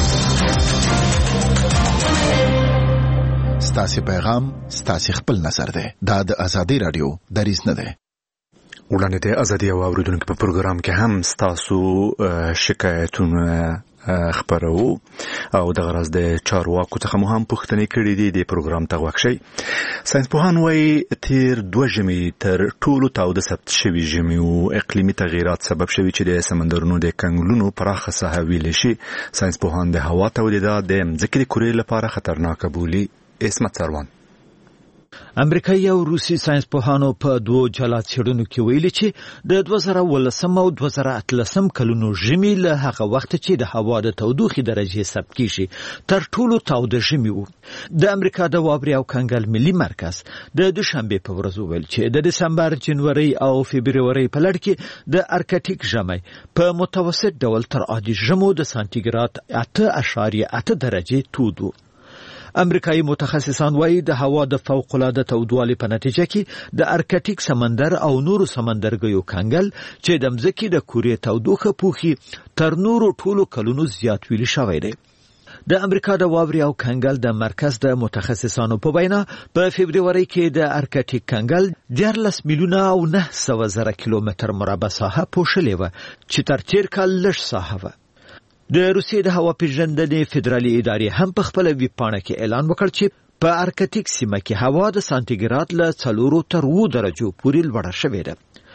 ستاسو پیغام ستاسو خپل نظر ده. دا د ازادي رادیو دریځ نه ده. وړاندې د ازادي او اوریدونکو په پروګرام کې هم ستاسو شکایتونه خبرو او د غرض د چارواکو څخه مو هم پوښتنې کړې دي. د پروګرام ته وښی ساينس پوهان وايي تیر دوه ژمي تر ټولو تاوده ثبت شوي ژمي او اقلیمي تغیرات سبب شوي چې د سمندرونو د کنګلونو پراخه ساحه ویل شي. ساينس پوهان د هوا تولیدات د ځمکې د کورې لپاره خطرناک بولي. اسمت سروان. امریکایي او روسي ساينس پوهانو په دوه جلا څېړنو کې ویلي چې د دوه زره ولسم او دوه زره اتلسم کلونو ژمي له هغه وخت چې د هوا د تودوخې درجې ثبت کیږي تر ټولو تاوده ژمي وو. د امریکا د واورې او کنګل ملي مرکز د دوشنبه په ورځ ویل چې د دسمبر، جنوري او فبروري په لړ کې د ارکټیک ژمي په متوسط ډول تر عادي ژمو د سانتیګراد اته اعشاریه اته درجې تود وو. امریکایي متخصصان وایي د هوا د فوق العاده تودوالي په نتیجه کې د ارکټیک سمندر او نورو سمندرګیو کنګل چې د مځکې د کورې تودوخه پوخي تر نورو ټولو کلونو زیات ویل شوی دی. د امریکا د واوري او کنګل د مرکز د متخصصانو په وینا په فبروري کې د ارکټیک کنګل دیارلس میلیونه او نه سوه زره کیلومتر مربع ساحه پوښلې وه چې تر تیر کال لږ ساحه وه. د روسیې د هوا پیژندنې فدرالي ادارې هم په خپل ویب پاڼه کې اعلان وکړ چې په ارکټیک سیمه کې هوا د سانتیګراد له څلورو تر اووه درجو پورې لوړه شوې ده.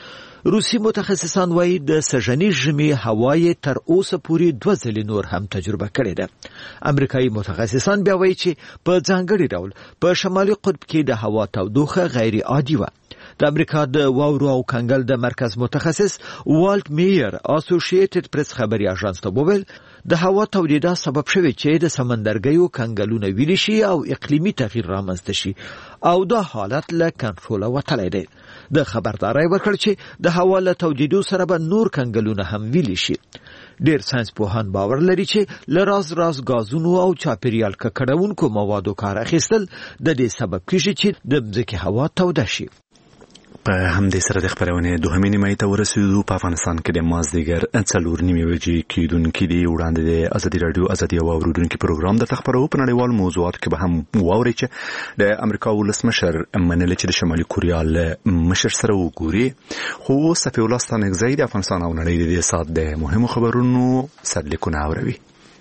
روسي متخصصان وایي د سږني ژمي هوا یې تر اوسه پورې دوه ځلې نور هم تجربه کړې ده. امریکایي متخصصان بیا وایي چې په ځانګړي ډول په شمالي قطب کې د هوا تودوخه غیر عادي وه. د امریکا د واورو او کنګل د مرکز متخصص والټ میر اسوسییټډ پریس خبري اژانس ته وویل د هوا تودېدا سبب شوی چې د سمندرګیو کنګلونه ویلې شي او اقلیمي تغییر رامنځته شي او دا حالت له کنټروله وتلی دی. د خبردارۍ ورکړ چې د هوا له تودېدو سره به نور کنګلونه هم ویلې شي. ډېر ساينس پوهان باور لري چې له راز راز غازونو او چاپیریال ککړونکو موادو کار اخیستل د دې سبب کیږي چې د ځمکې هوا توده شي. په همدې سره د خبرونې دوهمې نیمایي ته ورسېدو. په افغانستان کې د مازدیګر څلور نیمې بجې کېدونکي دي. وړاندې د ازادي راډیو ازادي او اورېدونکي پروګرام درته خبرو. په نړیوالو موضوعاتو کې به هم واورئ چې د امریکا ولسمشر منلې چې د شمالي کوریا له مشر سره وګوري. خو صفي الله ستانکزی د افغانستان او نړۍ د دې سات د مهمو خبرونو سرلیکونه اوروي.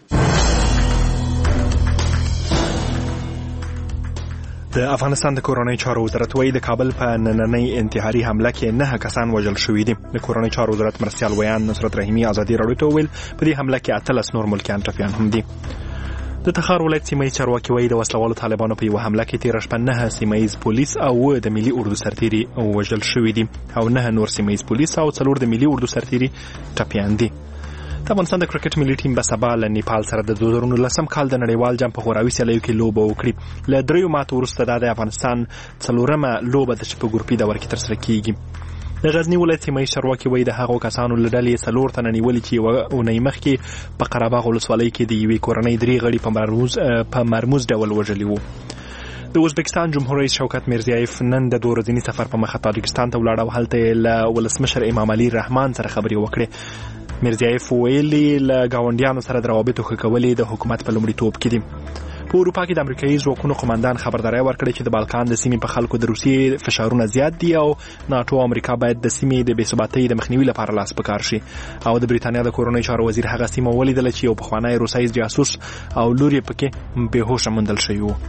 د افغانستان د کورنۍ چارو وزارت وايي د کابل په نننۍ انتحاري حمله کې نه کسان وژل شوي دي. د کورنۍ چارو وزارت مرستیال ویان نصرت رحیمي ازادي راډیو ته وویل په دې حمله کې اتلس نور ملکیان ټپیان هم دي. د تخار ولایت سیمه‌ییز چارواکي وايي د وسلوالو طالبانو په یوه حمله کې تېره شپه نه سیمه‌ییز پولیس او د ملي اردو سرتیري وژل شوي دي او نه نور سیمه‌ییز پولیس او څلور د ملي اردو سرتیري ټپیان دي. د افغانستان د کرکټ ملي ټیم به سبا له نیپال سره د دوه زره نولسم کال د نړیوال جام په غوراوي سیالیو کې لوبه وکړي. له دریو ماتو وروسته دا د افغانستان څلورمه لوبه ده چې په ګروپي دور کې ترسره کیږي. د غزنی ولایت سیمه‌ییز چارواکي وایي د هغو کسانو له ډلې څلور تنه نیولي چې یوه اونۍ مخکې په قره باغ ولسوالۍ کې د یوې کورنۍ درې غړي په مرموز په مرموز ډول وژلي وو. د ازبکستان جمهور رئیس شوکت میرزیایف نن د دوه ورځني سفر په مخه تاجکستان ته ولاړ او هلته له ولسمشر امام علي رحمان سره خبرې وکړې. میرزیایف ویلي له ګاونډیانو سره د روابطو ښه کول د حکومت په لومړیتوب کې دي. په اروپا کې د امریکایي ځواکونو قومندان خبرداری ورکړی چې د بالکان د سیمې په خلکو د روسیې فشارونه زیات دي او ناتو او امریکا باید د سیمې د بې ثباتۍ د مخنیوي لپاره لاس په کار شي. او د بریتانیا د کورنۍ چارو وزیر هغه سیمه ولیدله چې یو پخوانی روسي جاسوس او لور یې پکې بېهوشه موندل شوی و.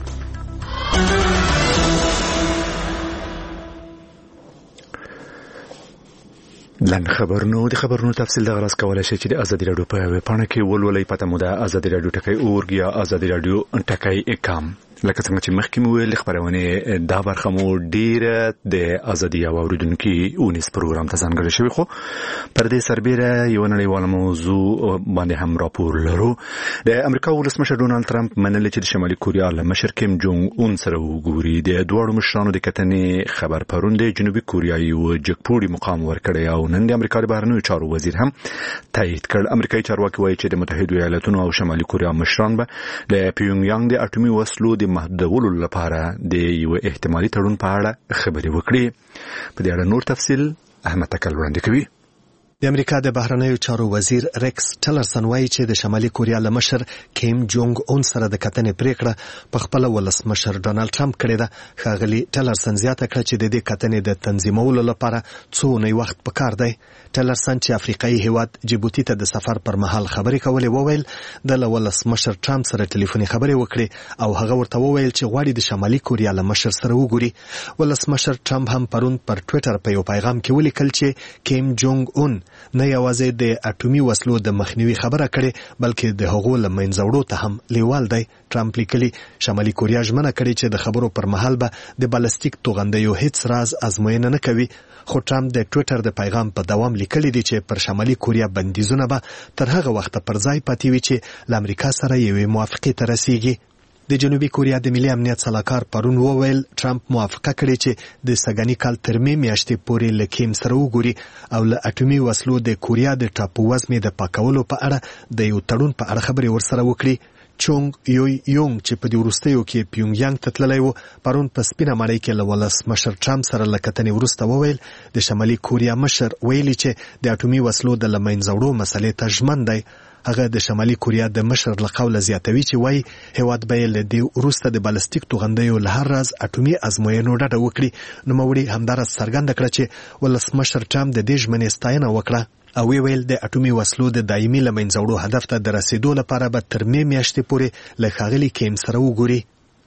لن خبرونو د خبرونو تفصیل د غراس کولای شي چې د ازادي راډیو په ویب پاڼه کې ولولئ. پته مو ده ازادي راډیو ټکی اورګ یا ازادي راډیو ټکی کام. لکه څنګه چې مخکې مو ویل خبرونه دا برخه مو ډیره د ازادي او اوریدونکو اونیس پروګرام ته ځانګړې شوی. خو پر دې سربېره یو نړیواله موضوع باندې هم راپور لرو. د امریکا ولسمشر ډونالد ترامپ منل چې د شمالي کوریا له مشر کیم جونګ اون سره وګوري. د دوه مشرانو د کتنې خبر پروند جنوبي کوریا یو جګپوړي مقام ورکړی او نن د امریکا د بهرنیو چارو وزیر هم تایید کړ. امریکایي چارواکي وایي چې د متحده ایالاتونو او شمالي کوریا مشران به د پیونګ یانګ د اټومي وسلو د محدودولو لپاره د یو احتمالي تړون په اړه خبرې وکړي. په دې اړه نور تفصیل احمد تکل وړاندې کوي. د امریکا د بهرنیو چارو وزیر ریکس ټلرسن وایي چې د شمالي کوریا له مشر کیم جونګ اون سره د کتنې پریکړه په خپل ولسمشر ډونالد ټرمپ کړې ده. ښاغلي ټلرسن زیاته کړه چې د دې کتنې د تنظیمولو لپاره څو اونۍ وخت پکار دی. ټلرسن چې افریقایي هیواد جیبوتي ته د سفر پر مهال خبرې کولې وویل د ولسمشر ټرمپ سره ټلیفوني خبرې وکړې او هغه ورته وویل چې غواړي د شمالي کوریا له مشر سره وګوري. ولسمشر ټرمپ هم پرون پر ټوئیټر په یو پیغام کې ولیکل چې کیم جونګ اون نه یوازې د اټومي وسلو د مخنیوي خبره کړې بلکې د هغو له منځه وړو ته هم لیوال دی. ټرمپ لیکلي شمالي کوریا ژمنه کړې چې د خبرو پر مهال به د بالستیک توغندیو هیڅ راز ازموینه نه کوي. خو ټرمپ د ټوئیټر د پیغام په دوام لیکلي دي چې پر شمالي کوریا بندیزونه به تر هغه وخت پر ځای پاتې وي چې له امریکا سره یوې موافقې ته رسیږي. د جنوبي کوریا د ملي امنیت سلاکار پرون وویل ټرمپ موافقه کړې چې د سګنی کال تر مې میاشتې پورې له کیم سره وګوري او له اټومي وسلو د کوریا د ټاپو وزمې د پاکولو په اړه د یو تړون په اړه خبرې ورسره وکړي. چونګ یوی یونګ چې په دې وروستیو کې پیونګ یانګ ته تللی و پرون په سپینه ماڼۍ کې له ولسمشر ټرمپ سره له کتنې وروسته وویل د شمالي کوریا مشر ویلي چې د اټومي وسلو د له منځه وړو مسلې ته ژمن دی. هغه د شمالي کوریا د مشر له قوله زیاتوي چې وایي هیواد به یې له دې وروسته د بالستیک توغندیو له هر راز اټومي ازموینو ډډه وکړي. نوموړي همداراز څرګنده کړه چې ولسمشر ټرمپ د دې ژمنې ستاینه وکړه او ویل د اټومي وسلو د دایمي لمنځه وړو هدف ته د رسیدو لپاره به تر مې میاشتې پورې له ښاغلي کیم سره وګوري.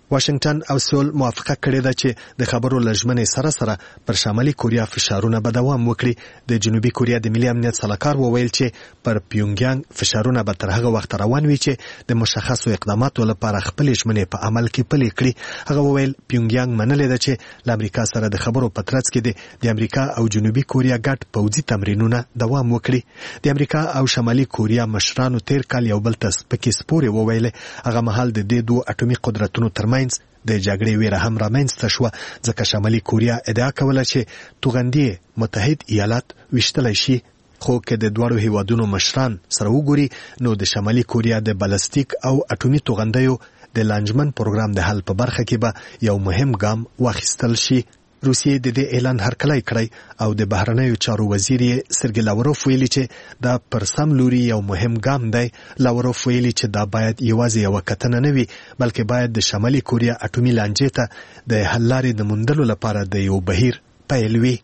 واشنگټن او سول موافقه کړې ده چې د خبرو لژمنې سره سره پر شمالي کوریا فشارونه به دوام وکړي. د جنوبي کوریا د ملي امنیت سلاکار وویل چې پر پیونګیانګ فشارونه به تر هغه وخت روان وي چې د مشخصو اقداماتو لپاره خپل ژمنې په عمل کې پلي کړي. هغه وویل پیونګیانګ منلې ده چې له امریکا سره د خبرو په ترڅ کې د امریکا او جنوبي کوریا ګډ پوځي تمرینونه دوام وکړي. د امریکا او شمالي کوریا مشرانو تیر کال یو بل ته سپکې سپورې وویلې. هغه مهال د دې دوه اټومي قدرتونو ترمنځ د جګړې ویره هم رامنځته شوه، ځکه شمالي کوریا ادعا کوله چې توغندي متحد ایالات ویشتلی شي. خو که د دواړو هیوادونو مشران سره وګوري نو د شمالي کوریا د بالستیک او اټومي توغندیو د لانجمن پروګرام د حل په برخه کې به یو مهم ګام واخیستل شي. روسیې د دې اعلان هرکلی کړی او د بهرنیو چارو وزیر یې سرګی لاوروف ویلي چې دا پر سم لوري یو مهم ګام دی. لاوروف ویلي چې دا باید یوازې یوه کتنه نه وي، بلکې باید د شمالي کوریا اټومي لانجې ته د حل لارې د موندلو لپاره د یو بهیر پیل وي.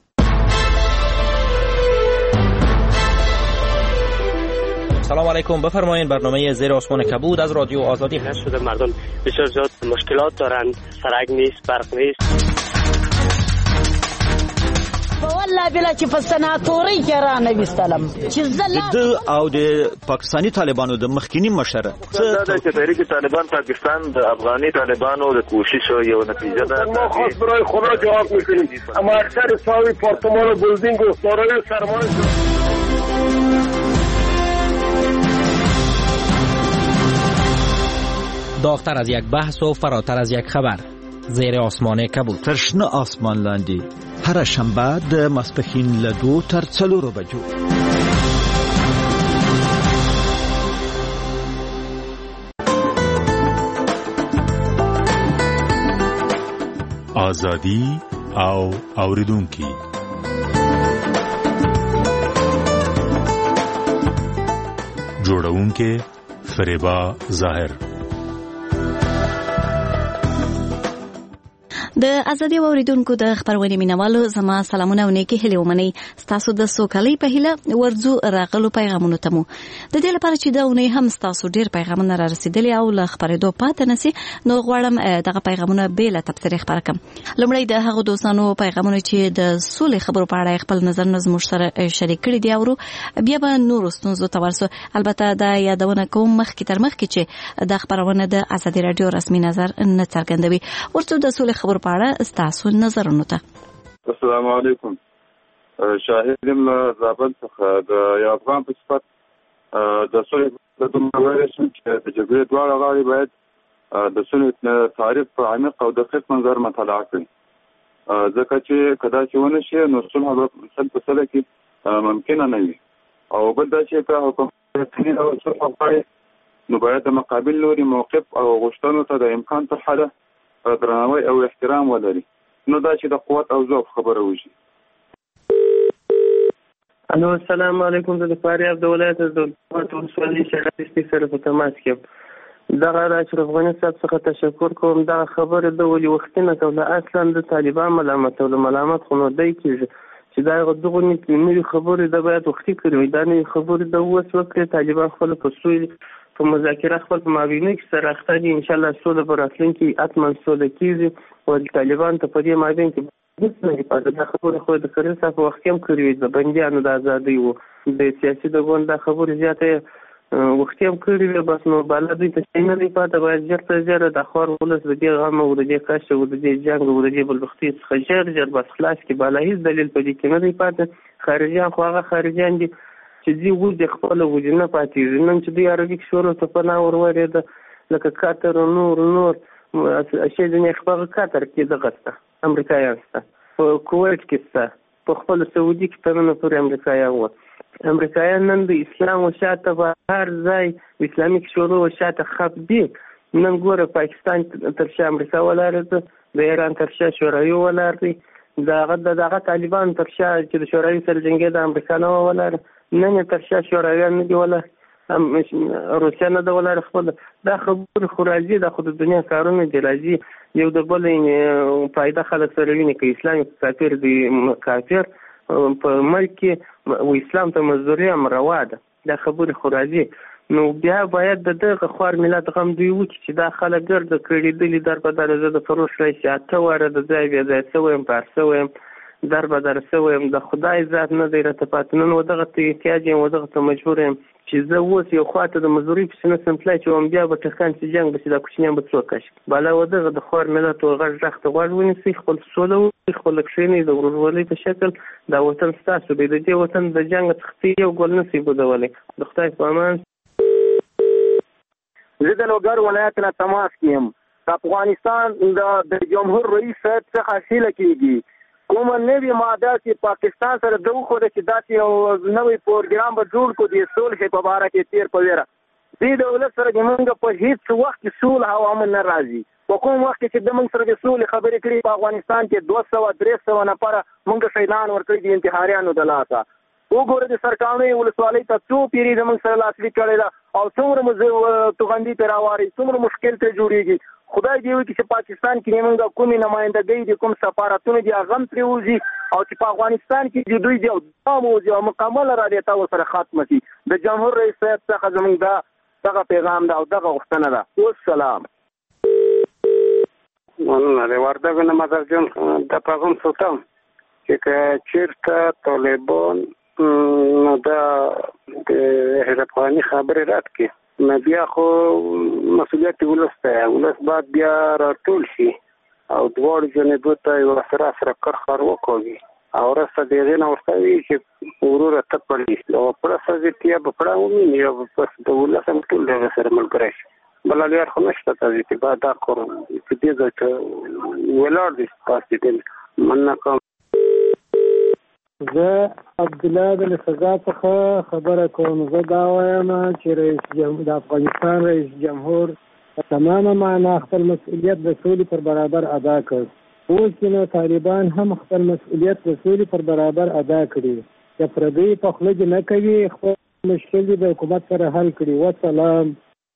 سلام علیکم، بفرمایید. برنامه زیر آسمان کبود از رادیو آزادی پخش شده. مردم بسیار زیاد مشکلات دارند، سرک نیست، برق نیست. والله بلا چې په سناتوري کې را نه وستلم چې زلا د او د پاکستانی طالبانو د مخکینی مشر څه د تحریک طالبان پاکستان د افغاني طالبانو د کوشش یو نتیجه ده. ما خاص برای خدا جواب میکنیم، اما اکثر ساوی پارتمان و بلدینگ و سارای سرمایه داغتر از یک بحث و فراتر از یک خبر. زیر آسمان کبود. ترشنه آسمان لاندی هر شنبه د ماسپښین له دوو تر څلورو بجو. آزادی او اوریدونکي جوړونکي فریبا ظاهر. د ازادي اوریدونکو د خبرونه مینوالو زما سلامونه او نیکی هیله ومني. تاسو د سوکالۍ په هیله ورځو راغلو پیغامونو ته مو د دې لپاره چې دا ونه هم تاسو ډیر پیغامونه را رسیدلي او ل خبرېدو پاتې نسی نو غواړم دغه پیغامونه به له تبصره خبره کوم. لومړی د هغو دوستانو پیغامونه چې د سولې خبرو په اړه خپل نظر نظم سره شریک کړي دي او بیا به نور ستونزو ته ورسو. البته دا یادونه کوم مخکې تر مخکې چې د خبرونه د ازادي رادیو رسمي نظر نه څرګندوي. ورته د سولې خبرو په اړه ستاسو نظرونه ته. السلام علیکم. شاهدم له زابل څخه د یو افغان په صفت د سولې د دومره ویرشن چې د جګړې دواړه غاړې باید د سولې تعریف په عمیق او دقیق منظر مطالعه کړي، ځکه چې کدا چې ونه شي نو صلح به سل په سله کې ممکنه نه وي. او بل دا چې که حکومت او صلح غواړي نو باید د مقابل لوري موقف او غوښتنو ته د امکان تر حده درناوی او احترام ولري، نو دا چې د قوت او ضعف خبره وشي. الو السلام علیکم. د فاریاب د ولایت د ولسوالۍ شهرستي سره په تماس کې دغه د اشرف غني صاحب څخه تشکر کوم. دا خبره د ولي وختونه کوله اصلا د طالبان ملامت او ملامت خو نه دی کیږي چې دا دغه نوې خبره د باید وختي کړی. دا نوې خبره د اوس وکړي طالبان خپل په سوی په مذاکره خپل په مابینه کې سره اخته ان شاء الله سوله پر راتلونکي اتمن سوله کیږي او طالبان ته په دې مابین کې دا خبره خو د کرل صاحب وخت هم کړی د بندیانو د ازادۍ او د سیاسي د ګوند د خبره زیاته وخت هم کړی. بس نو بالا دوی ته څنګه نه پاتې باید ژر ژر د خور ولس د دې غم او د دې کاش او د دې جنگ او د دې بلبختي څخه ژر ژر بس خلاص کې بالا هیڅ دلیل په دې کې نه دی پاتې. خارجيان خو هغه خارجيان دي چې دی و د خپل وجنه پاتې نن چې دی عربي شورو ته پناه وروري ده لکه کاتر نور نور اشي د نه خبره کاتر کې د غسته امریکایان سره په کویت کې سره په خپل سعودي کې ترنه پر امریکایان و امریکایان نن د اسلام او شاته په هر ځای اسلامي شورو او شاته خپ دي. نن ګوره پاکستان تر شا امریکا ولاره ده، د ایران تر شا شوروي ولاره دي، دغه دغه طالبان تر شا چې د شوروي سره جنګي د امریکا نه ولاره، نن تر شا شورویان نه دی ولا روسیا نه د ولاره. خپل دا خبره خو راځي د خود دنیا کارونه دی راځي یو د بل فائدہ خلک سره ویني کې اسلام کافر دی کافر په ملک او اسلام ته مزدوري هم روا ده. دا خبره خو راځي نو بیا باید د دغه خوار ملت غم دوی وکړي چې دا خلک ګرده کړېدلي در په دره زه د فروش رئیس اته واره د ځای بیا ځای سوی یم پار سوی یم در به در سوی یم د خدای ذات نه دی راته پاتې نن ودغه ته احتیاج یم ودغه ته مجبور یم چې زه اوس یو خوا ته د مزدورۍ پسې نسم تللی چې وم بیا به ټکان چې جنګ به چې دا کوچنیان به څوک کشي بالا ودغه د خوار ملت و غږ غږ ته غوږ ونیسئ خپل سوله وکړئ خپله کښېنئ د ورورولۍ په شکل دا وطن ستاسو دی د دې وطن د جنګ څخه یو ګل نسئ بودولی د خدای په امان زه د لوګر ولایت نه تماس کې یم د افغانستان د جمهور رئیس صاحب څخه حاصله کېږي کومه نوې ماده چې پاکستان سره د وښوده چې داسې یو نوی پروګرام به جوړ کړو د صلح په باره کې تېر په ویره دې دولت سره زموږ په هېڅ وخت کې صلح او امن نه راځي په کوم وخت کې چې د موږ سره د صلح خبرې کړي په افغانستان کې دوه سوه درې سوه نفره موږ شهیدان ورکړي دي انتحاریانو د لاسه وګوره د سرکاڼۍ ولسوالۍ ته څو پیرې زموږ سره لاسلیک کړی ده او څومره مو توغندي پرې راواري څومره مشکل ترې جوړېږي خدای دې وکړي چې پاکستان کې زموږ کومې نمایندګۍ دي کوم سفارتونه دي هغه هم ترې وځي او چې په افغانستان کې چې دوی دي او دام وځي او مکمله رابطه ورسره ختمه شي د جمهور رئیس صاحب څخه زموږ دا دغه پیغام ده او دغه غوښتنه ده والسلام مننه د وردګو نه مدر جون د پیغام سوتم چې چیرته طالبان نو دا د حزب افغاني خبرې رد کړي نو بیا خو مسؤلیت ولس دی ولس باید بیا راټول شي او دواړو جانبو ته یو سره سره کرخر وکړي او وروسته د هغې نه ورته وایي چې وروره ته پړې او پړه سزیتیا به پړه ومیني او بس د ولس هم ټول د هغې سره ملګری شي بله لار خو نشته تاسې چې باید دا کار چې دې ځای ته ولاړ دي پاسېدل مننه کوم زه عبدالله د لسزا څخه خبره کوم زه دا وایم چې رئیس جمهور د افغانستان رئیس جمهور په تمامه معنا خپل مسؤلیت د سولې پر برابر ادا کړ اوس چې نو طالبان هم خپل مسؤلیت د سولې پر برابر ادا کړي د پردیو په خوله کې نه کوي خپل مشکل دي د حکومت سره حل کړي وسلام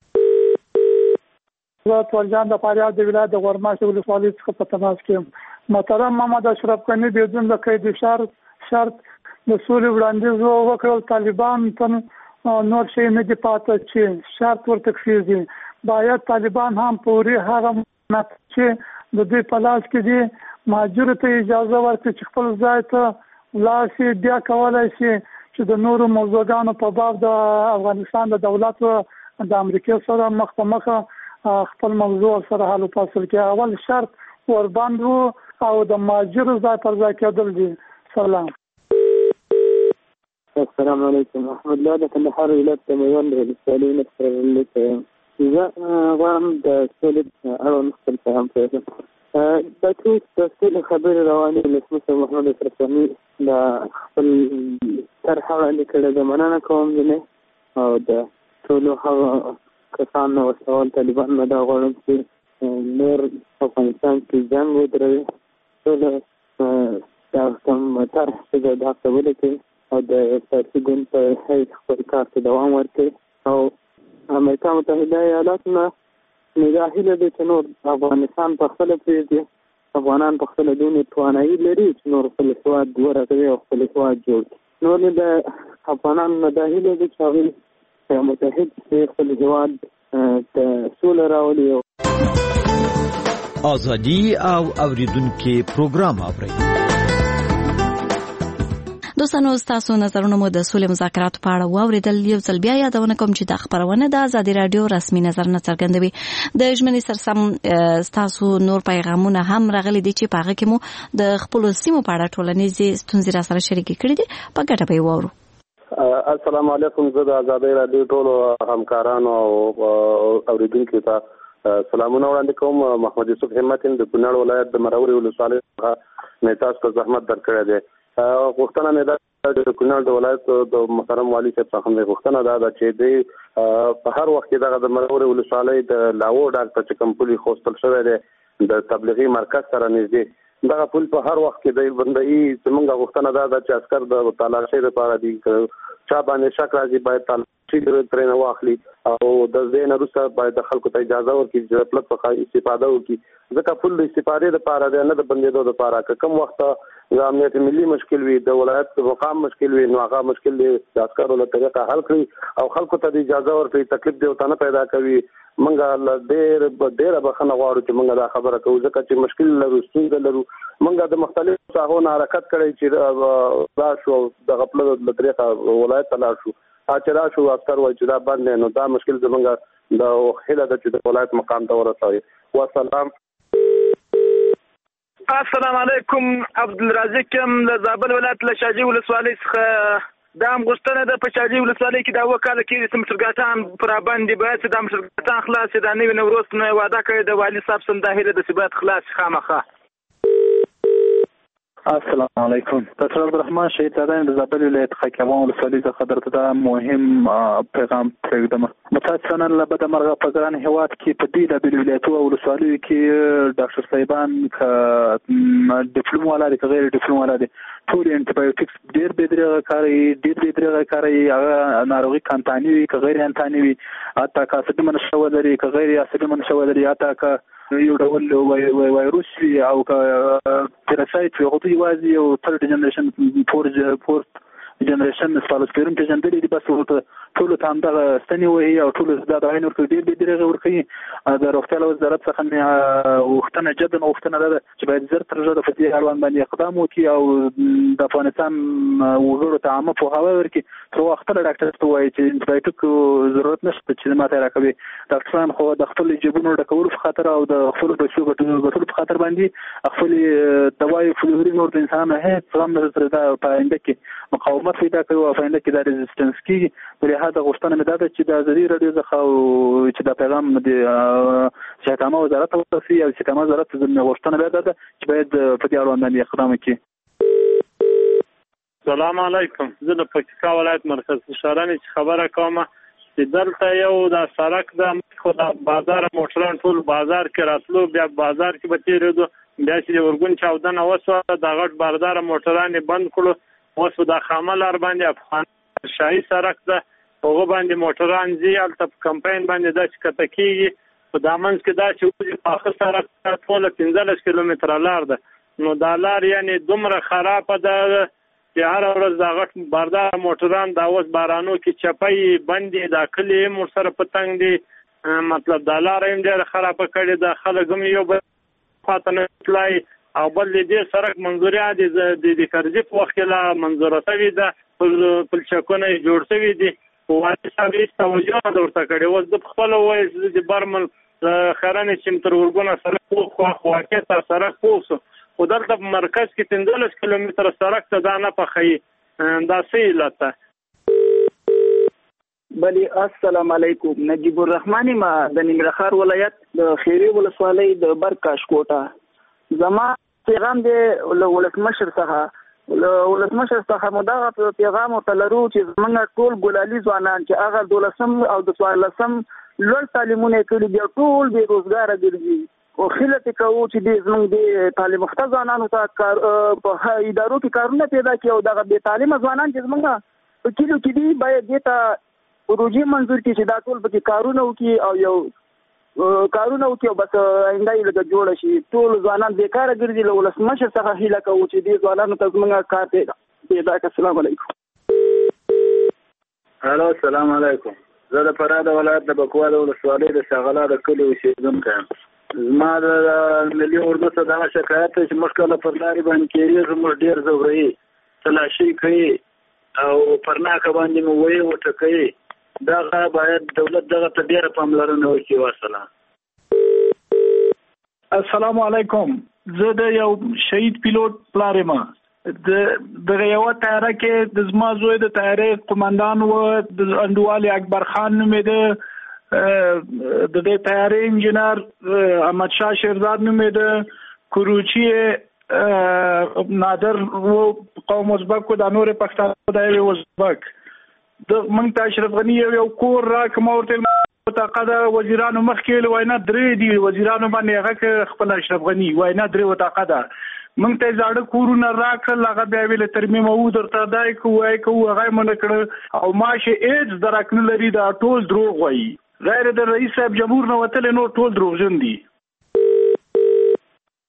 زه ټولجان د فاریاب د ولایت د غورماشي ولسوالۍ څخه په تماس کې یم محترم محمد اشرف غني بدون د قید شرط شرط د سولې وړاندیز وکړل طالبان ته نور شي نه دي پاتې چې شرط ورته کېږي باید طالبان هم پوری هغه چې د دې په لاس کې دي مهاجر ته اجازه ورکړي چې خپل ځای ته ولاړ شي بیا کولی شي چې د نورو موضوعګانو په باب د افغانستان د دولت د امریکا سره مخ په مخه خپل موضوع سره حل وپاصل کړي اول شرط ورباند وو او د مهاجر ځای پر ځای کېدل دي سلام السلام علیکم احمد الله د کندهار ولایت د میوند ولسوالۍ نه سره زه غواړم د سولې اړوند خپل پیغام پرېږدم دا ټول د سولې خبرې روانې ولسمشر محمد اشرف غني د خپل طرحه وړاندې کړې ده مننه کوم ځینې او د ټولو هغه کسان نه ورسول طالبان نه دا غواړم چې نور افغانستان کې جنګ ودروي ټوله دا کوم طرح چې د هفته ولیکي او د سیاسي ګوند په حیث خپل کار ته دوام ورکړي او امریکا متحده ایالاتو نه نو دا هیله ده چې نور افغانستان په خپله پرېږدي افغانان په خپله دومره توانایي لري چې نور خپل هېواد ورغوي او خپل هېواد جوړ کړي نور نو د افغانانو نه دا هیله ده چې هغوی متحد شي خپل هېواد ته سوله راولي ازادي او اوریدونکو پروګرام اورئ دوستانو تاسو نظرونه مو د سولې مذاکراتو په اړه واوریدل یو ځل بیا یادونه کوم چې د خبرونه د ازادي رادیو رسمي نظر نه څرګندوي د ژمنې سرسم تاسو نور پیغامونه هم راغلي دي چې پاغه کې مو د خپل سیمو په اړه ټولنیزې ستونزې را سره شریکې کړې دي په ګټه به وورو السلام علیکم زه د ازادي رادیو ټولو همکارانو او اوریدونکو ته سلامونه وړاندې کوم محمد یوسف همت د کونړ ولایت د مروري ولسوالۍ څخه میتاس ته زحمت درکړی دی غوښتنه مې ده د کونړ د ولایت د محترم والي صاحب څخه مې غوښتنه ده چې دوی په هر وخت کې دغه د مروري ولسوالۍ د لاوو ډاک ته چې کوم پولي خوستل شوی دی د تبلیغي مرکز سره نږدې دغه پول په هر وخت کې د بندي زموږ غوښتنه ده چې عسكر د تلاشۍ لپاره دي چا باندې شک راځي باید تلاشۍ ترې نه واخلي او د دې نه وروسته باید د خلکو ته اجازه ورکړي چې پلت څخه استفاده وکړي ځکه پول د استفادې لپاره دی نه د بندېدو لپاره که کوم وخت د امنیت ملي مشکل وي د ولایت د مقام مشکل وي نو هغه مشکل دی د عسکرو له طریقه حل کړي او خلکو ته د اجازه ورکړي تکلیف دی وته نه پیدا کوي منګه ډېر ډېر بخښنه غواړو چې منګه دا خبره کوو ځکه چې مشکل لرو ستونزه لرو منګه د مختلفو ساحو نه حرکت کړی چې دا شو د غپل د طریقه ولایت ته لاړ شو چې دا شو عسکر وایي چې دا باندې نو دا مشکل زمونږ د هله د چې د ولایت مقام ته ورسوي والسلام. السلام علیکم. عبدالرزاق یم له زابل ولایت له شاجي ولسوالۍ څخه. دا هم غوښتنه ده په شاجي ولسوالۍ کې دا اووه کاله کېږي چې موټرګاټان پر باندې باید چې دا موټرګاټان خلاص شي. دا نوي نوروز نه وعده کړې د والي صاحب سم دا هیله ده چې باید خلاص شي خامخا. السلام علیکم. ډاکټر عبدالرحمن شهید ترین د زابل ولایت خاکیوان ولسوالۍ څخه درته دا مهم پیغام پرېږدم. متاسفانه له بده مرغه په ګران هېواد کې په بېلابېلو ولایتو او ولسوالیو کې ډاکټر صاحبان که ډیپلوم والا دي که غیر ډیپلوم والا دي ټول انټیبایوټیکس ډېر بې درېغه کاروي ډېر بې درېغه کاروي. هغه ناروغي که انتاني وي که غیر انتاني وي حتی که اسیدي منشأ ولري که غیر اسیدي منشأ ولري حتی که یو ډول وایروس وي او که پیراسایت وي هغه ته یوازې یو تھرډ جنریشن فور فورث جنریشن سپالوسپیرم پېژندلي دي بس ورته ټولو ته همدغه ستنې وهي او ټولو دا دوايان ورکوي ډېر بې درېغه ورکوي. د روغتیا له وزارت څخه مې غوښتنه جدا غوښتنه ده چې باید زر تر ژره په دې اړوند باندې اقدام وکړي او د افغانستان وګړو ته عامه پوهاوی ورکړي. تر وخته له ډاکټر ته ووایي چې انټیبایوټیک ضرورت نشته چې ماته یې راکوي. ډاکټران خو د خپلو جیبونو ډکولو په خاطر او د خپلو پیسو ګټلو په خاطر باندې خپلې دوایي فلوري نور د انسانانو هېڅ غم نه سره دا په آینده کې مقاومت پیدا کوي او په آینده کې دا ریزسټنس کېږي. په لحاظه غوښتنه مې دا ده چې د ازادي راډیو څخه چې دا پیغام د صحت وزارت ته ورسوي او صحت وزارت ته زموږ غوښتنه بیا دا ده چې باید په دې اړوند باندې اقدام وکړي. سلام علیکم. زه د پکتیکا ولایت مرکز شهرانې چې خبره کوم چې دلته یو د سړک د خو د بازار موټران ټول بازار کې راتلو بیا بازار کې به تېرېدو بیا چې د ورګون چاودنه وسوه د غټ بازار موټران یې بند کړو. اوس په د خامه لار باندې افغان شاهي سړک ده هغه باندې موټران ځي هلته په کمپاین باندې دا چې کته کېږي په دا منځ کې دا چې وځي پاخه سړک ټوله پنځلس کیلومتره لار ده. نو دا لار یعنې دومره خرابه ده چې هره ورځ دا غټ بردار موټران دا اوس بارانو کې چپۍ بندې دا کلي هم ورسره په تنګ دي. مطلب دا لاره هم ډېره خرابه کړې ده. خلک هم یو بل خواته نه تلای او بل دې سړک منظوریه د کرزي په وخت کې لا منظوره شوې ده پلچکونه یې جوړ شوي دي. والي صاحب هېڅ توجه نه ده ورته کړې. اوس زه پخپله ووایي چې د برمل خرنې چې تر ورګونه سړک پوخ واقع تر سړک پوخ شو خو دلته په مرکز کې پنځلس کیلومتره سړک ته دا نه پخوي. دا څه علت ده؟ بلی السلام علیکم. نجیب الرحمن ما د ننګرهار ولایت د خیري ولسوالۍ د برکاش کوټه. زما پیغام دی له ولسمشر څخه له ولسمشر څخه مو دغه پیغام ورته لرو چې زموږ ټول ګلالي ځوانان چې هغه دولسم او د څوارلسم لوړ تعلیمونه یې کړي دي ټول بې روزګاره ګرځي او خیله پې کوو چې دې زموږ د تعلیم یافته ځوانانو ته کار په ادارو کې کارونه پیدا کړي او دغه بې تعلیمه ځوانان چې زموږ په کلیو کې دي باید دې ته پروژې منظور کړي چې دا ټول پکې کارونه وکړي او یو کارونه وکړي او بس آینده یې لږه جوړه شي. ټول ځوانان بیکاره ګرځي. له ولسمشر څخه هیله کوو چې دې ځوانانو ته زموږ کار پیدا پیدا کړي. السلام علیکم. هلو السلام علیکم. زه د فراه د ولایت د بکوا د ولسوالۍ د شغله د کلي اوسېدونکی یم. زما د ملي اردو څخه دغه شکایت دی چې موږ کله پر لارې باندې کېږي موږ ډېر ځوروي تلاشي کوي او پر ناکه باندې مو ویې وټکوي. دغه باید دولت دغه ته ډېره پاملرنه وکړي. وسلام. السلام علیکم. زه د یو شهید پیلوټ پلار یم. د دغه یوه طیاره کې د زما زوی د طیارې قمندان و د انډوال اکبر خان نومېده. د دې طیارې انجینر احمد شاه شیرزاد نومېده. کروچي نادر و قوم ازبک و د نورې پښتانه د یوې ازبک. د موږ ته اشرف غني یو یو کور راکړه. ما ورته وتاقه ده وزیرانو مخکې وینا درې دي وزیرانو باندې هغه خپل اشرف غني وینا درې وتاقه ده. موږ ته زاړه کورونه راکړل هغه بیا ویل ترمیم او درته دای کوی کوو هغه یې منع کړه او ماشه هېڅ درک نه لري. دا ټول دروغ وایي. غیر د رئیس صاحب جمهور نه وتلی نور ټول دروغجن دي.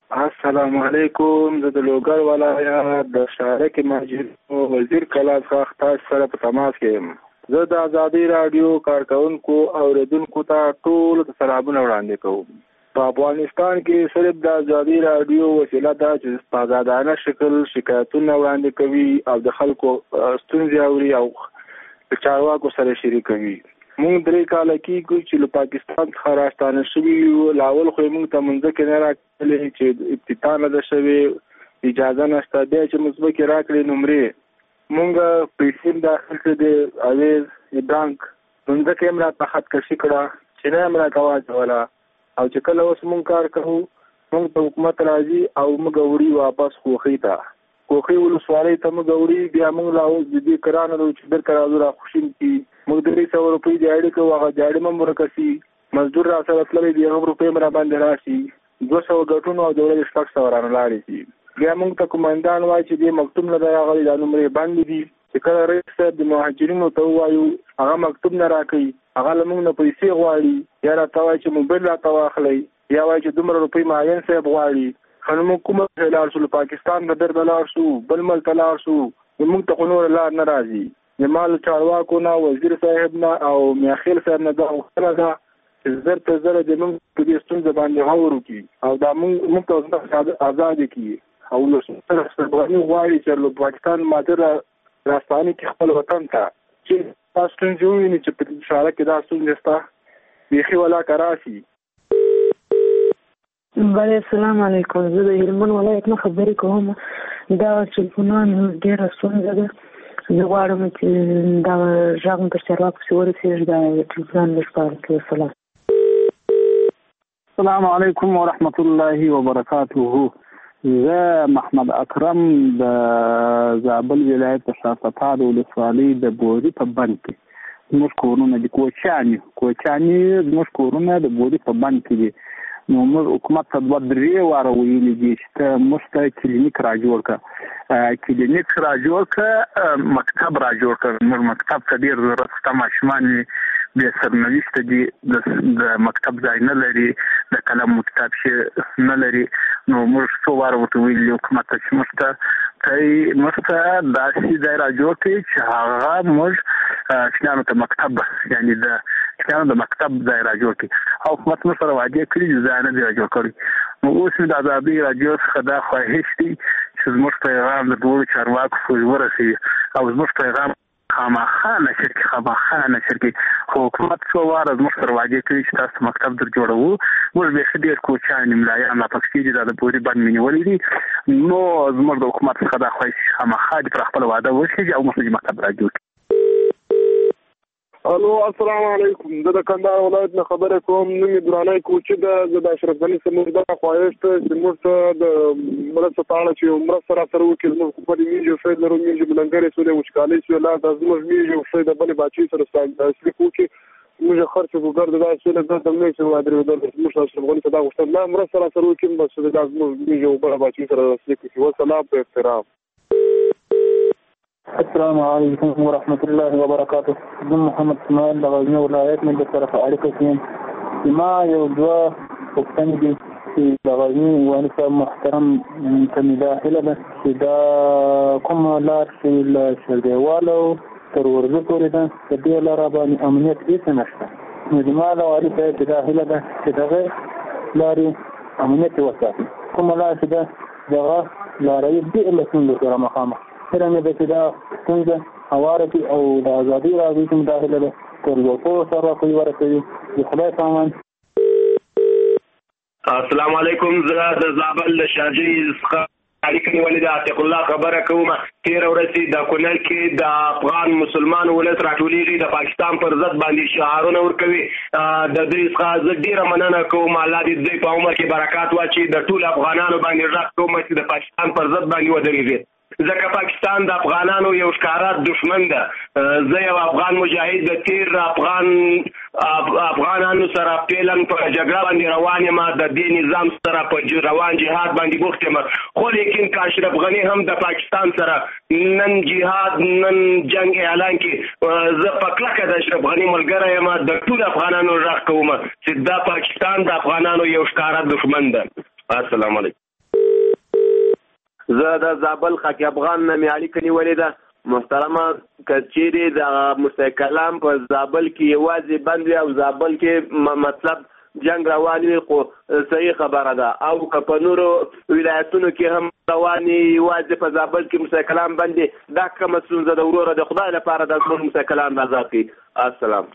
السلام علیکم. زه د لوګر ولایت د شارک ماجر وزیر کلاب څخه تاسو سره په تماس کې یم. زه د ازادي رادیو کارکونکو او اوریدونکو ته ټول سلامونه وړاندې کوم. په افغانستان کې صرف د ازادي رادیو وسیله ده چې په آزادانه شکل شکایتونه وړاندې کوي او د خلکو ستونزې اوري او د چارواکو سره شریکوي. مونږ درې کاله کېږو چې له پاکستان څخه راستانه شوي یو. لاول خو یې مونږ ته مځکې نه راکړلې چې ابتدا نه ده شوې، اجازه نشته. بیا چې موږ ځمکې راکړې نمرې مونږ پیسې هم داخل کړې د اویز د بانک مځکه یې هم راته خطکشي کړه، چینه یې هم راته واچوله. او چې کله اوس مونږ کار کوو مونږ ته حکومت راځي او موږ وړي واپس کوخۍ ته کوخۍ ولسوالۍ ته موږ وړي. بیا مونږ لا اوس د دې کرانه ده چې درکه راځو را خوشین کي موږ درې سوه روپۍ دیاړي کوو، هغه دیاړي هم ورکسي. مزدور را سره تللی دی، هغه روپۍ هم را باندې راشي. دوه سوه ګټونو او د ورځې شپږ سوه رانه لاړې شي. بیا موږ ته قومندان وایي چې دې مکتوب نه دی راغلی، دا نمرې بندې دي. چې کله رئیس صاحب د مهاجرینو ته ووایو هغه مکتوب نه راکوي، هغه له موږ نه پیسې غواړي، یا راته وایي چې موبایل راته واخلئ، یا وایي چې دومره روپۍ معین صاحب غواړي. خو نو موږ کومه ځای لاړ شو؟ پاکستان ته درته لاړ شو، بل ملک ته لاړ شو، موږ ته خو نوره لار نه راځي. زما له چارواکو نه، وزیر صاحب نه او میاخیل صاحب نه دا غوښتنه ده چې زر په زره د موږ په دې ستونزه باندې غور وکړي او دا موږ ته ازادې کړي. او له افغاني غواړي چې له پاکستان ماته راستانه کې خپل وطن ته چې تاسو ستونزې وویني چې په شاره کې دا ستونزې شته بیخي ولا کراسي. بله السلام علیکم. زه د هلمند ولایت نه خبرې کوم. دا ټلیفونان ډېره ستونزه ده. زه غواړم چې دا غږ مې تر چارواکو پسې ورسېږي، دا ټلیفونان لږ پاره کړي. سلام. السلام علیکم ورحمت الله وبرکاته. زه محمد اکرم د زابل ولایت د شاهفتاد ولسوالۍ د بوري په بند کې زموږ کورونه دي. کوچیاني کوچیاني زموږ کورونه د بوري په بند کې دي. نو موږ حکومت ته دوه درې واره ویلي دي چې موږ ته کلینیک را جوړ کړه، کلینیک را جوړ کړه، مکتب را جوړ کړه. موږ مکتب ته ډېر ضرورت شته، ماشومان یې بې سرنوشته دي، د مکتب ځای نه لري، د قلم کتاب شي نه لري. نو موږ څو واره ورته ویلي حکومت ته چې موږ ته موږ ته داسې ځای را جوړ کړي چې هغه موږ شیانو ته مکتب یعنې د شیانو د مکتب ځای را جوړ کړي. او حکومت موږ سره وعدې کړي چې ځای نه دی را جوړ کړی. نو اوس مې د ازادۍ راډیو څخه دا خواهش دی چې زموږ پیغام د دواړو چارواکو پورې ورسوي او زموږ پیغام خامخا نشر کړي، خامخا نشر کړي. خو حکومت څو واره زموږ سره وعدې کړي چې تاسو مکتب در جوړوو. موږ بیخي ډېر کوچیان ملایان راپکښې دي، دا د بوري بند مې نیولي دي. نو زموږ د حکومت څخه دا خواهش خامخا دي پر خپله وعده وشي او موږ مکتب را جوړ کړي. الو السلام علیکم. زه د کندهار ولایت نه خبره کوم. نوم یې درانی کوچي ده. زه د اشرف غني څخه موږ دا خواهش ته چې موږ ته د مرسته په اړه چې مرسته را سره وکړي. زموږ خپلې میږي شوی لرو، میږي ملنګرې شولې وچکالۍ شوې، لا دا زموږ میږي شوی د بلې باچې سره تسلیق وکړي. موږ خرڅ وګر د دا شولې دا د مې چې وادرې ودر موږ اشرف غني ته دا غوښتل لا مرسته را سره وکړي، بس دا زموږ میږي او بلې باچې سره تسلیق وکړي. والسلام په احترام. السلام علیکم ورحمت الله وبرکاته. زه محمد اسماعیل د غزني ولایت نه در سره په اړیکه کې یم. ما یو دوه پوښتنې دي چې د غزني والي صاحب محترم ته مې دا هیله ده چې دا کومه لار چې له شلګیوالو تر ورځو پورې ده په دې لاره باندې امنیت هېڅ نشته. نو زما له والي صاحب ته دا هیله ده چې دغه لارې امنیت وساتي. کومه لار چې ده دغه لاره یې ډېر له ستونزو سره مخامخ سره مې ده چې دا ستونزه هواره کړي او د ازادۍ راډیو کې مې دا هیله ده تر یو څو چارواکو یې ورسوي. د خدای سامان. السلام علیکم. زه د زابل د شارجې څخه اړیکه نیولې ده. عتیق الله خبره کوم. تېره ورځ د کونړ کې د افغان مسلمان ولس راټولېږي، د پاکستان پر ضد باندې شعارونه ورکوي. د دوی څخه زه ډېره مننه کوم. الله دې دوی په عمر کې برکات واچوي. د ټولو افغانانو باندې غږ کوم چې د پاکستان پر ضد باندې ودرېږي، ځکه پاکستان د افغانانو یو ښکاره دشمن ده. زه یو افغان مجاهد د تیر افغان افغانانو سره پیلن په جګړه باندې روان یم، د دې نظام سره په روان جهاد باندې بوخت یم. خو لیکن که اشرف غني هم د پاکستان سره نن جهاد نن جنگ اعلان کړي، زه په کلکه د اشرف غني ملګری یم. د ټولو افغانانو غږ کوم چې دا پاکستان د افغانانو یو ښکاره دشمن ده. السلام علیکم. زه د زابل خاک افغان نه مې اړیکه نیولې ده. محترمه که چیرې د مفتي کلام په زابل کې یوازې بند وي او زابل کې مطلب جنگ روان وي خو صحیح خبره ده، او که په نورو ولایتونو کې هم روان وي یوازې په زابل کې مفتي کلام بند وي، دا کومه ستونزه ده وروره؟ د خدای لپاره د زموږ مفتي کلام آزاد کړي. السلام.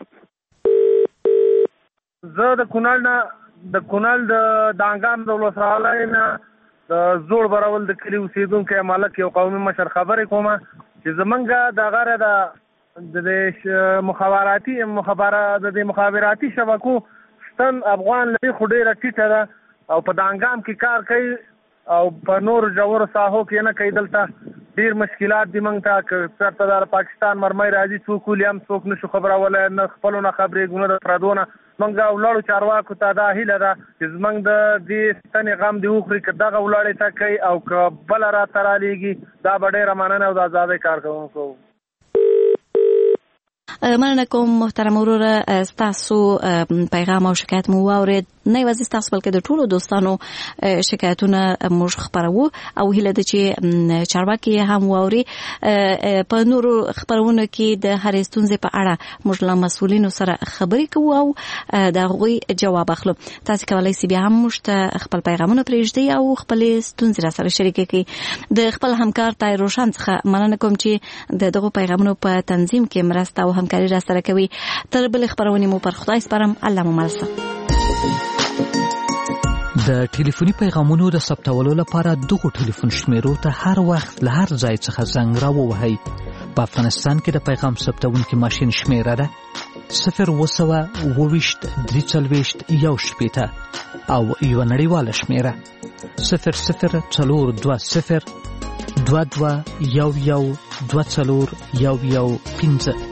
زه د کونړ نه د کونړ د دانګام د ولسوالۍ نه د زوړ براول د کلي اوسېدونکی مالک یو قومي مشر خبرې کومه چې زمونږ د غره د د مخابراتي مخابرات د مخابراتي شبکو ستن افغان لري خو ډېره ټیټه ده او په دانګام کې کار کوي او په نور ژورو ساحو کې نه کوي. دلته ډېر مشکلات دي موږ ته، که چېرته د پاکستان مرمۍ راځي څوک ولي هم څوک نشو خبرولی، نه خپلو نه خبرېږو نه د پردو نه. موږ ولاړو چارواکو ته دا هیله ده چې زموږ د دې ستنې غم دې وخوري، که دغه ولاړې ته کوي او که بله راته رالېږي دا به ډېره مننه او د ازادۍ کارکوونکو. مننه کوم محترم وروره، ستاسو پیغام او شکایت مو واورید. نه یوازې ستاسو بلکې د ټولو دوستانو شکایتونه موږ خپروو او هیله ده چې چارواکي هم واوري. په نورو خپرونو کې د هرې ستونزې په اړه موږ له مسؤلینو سره خبرې کوو او د هغوی جواب اخلو. تاسو کولی سئ بیا هم موږ ته خپل پیغامونه پرېږدئ او خپلې ستونزې را سره شریکې کړئ. د خپل همکار طاهر روشن څخه مننه کوم چې د دغو پیغامونو په تنظیم کې مرسته او همکاري را سره کوي. تر بلې خپرونې مو پر خدای سپارم. الله مو مل شه. د ټلیفوني پیغامونو د ثبتولو لپاره دغو ټلیفون شمیرو ته هر وخت له هر ځای څخه زنګ راووهئ. په افغانستان کې د پیغام ثبتونکي ماشین شمیره ده صفر اووه سوه اووه ویشت درې څلوېښت یو شپېته او یوه نړیواله شمیره صفر صفر څلور دوه صفر دوه دوه یو یو دوه څلور یو یو پنځه.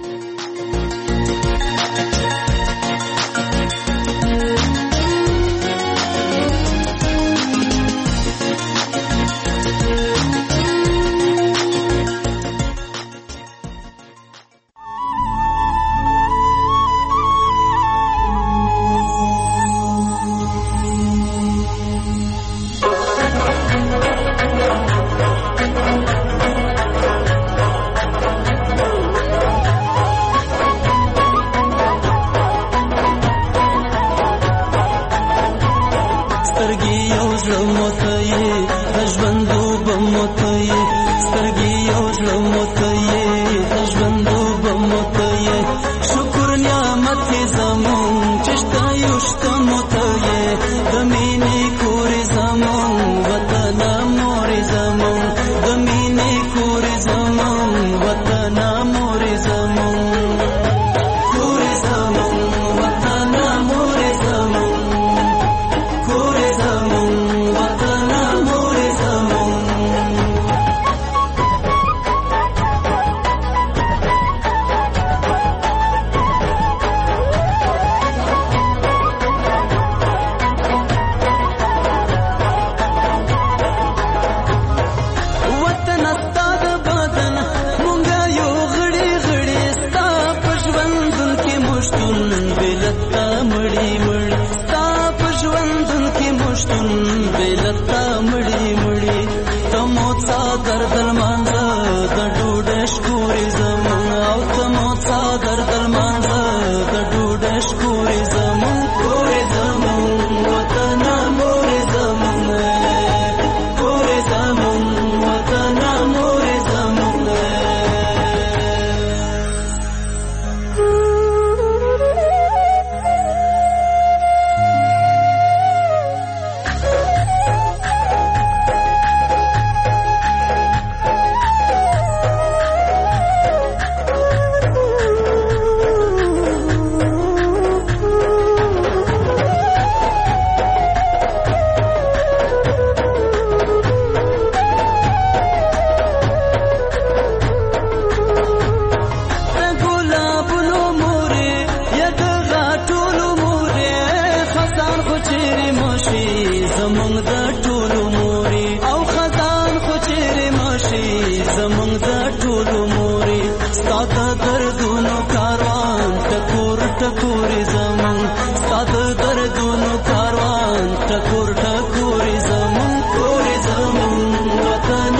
ټکور ټکور زمون کور زمون وطن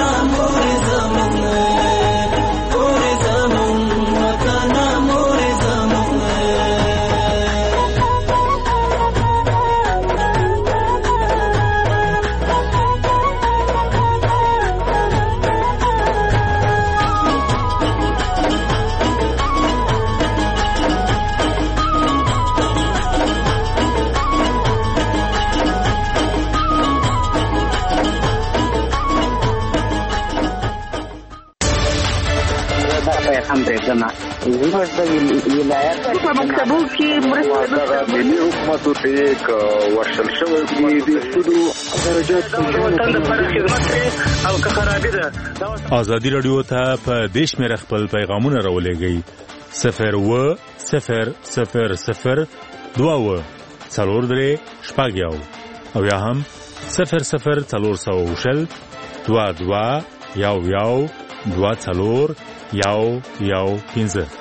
کړم زموږ د ولایت په مکتبو کې مرسته د ملي حکومتو ته یک ورشل شوی دی د سودو درجات د وطن لپاره خدمت کوي او که خرابې ده. ازادي رادیو ته په دیش مې خپل پیغامونه راولېږئ صفر و صفر صفر صفر دوه و څلور درې شپږ یو او یا هم صفر صفر څلور سوه شل دوه دوه یو یو دوه څلور یو یو پنځه.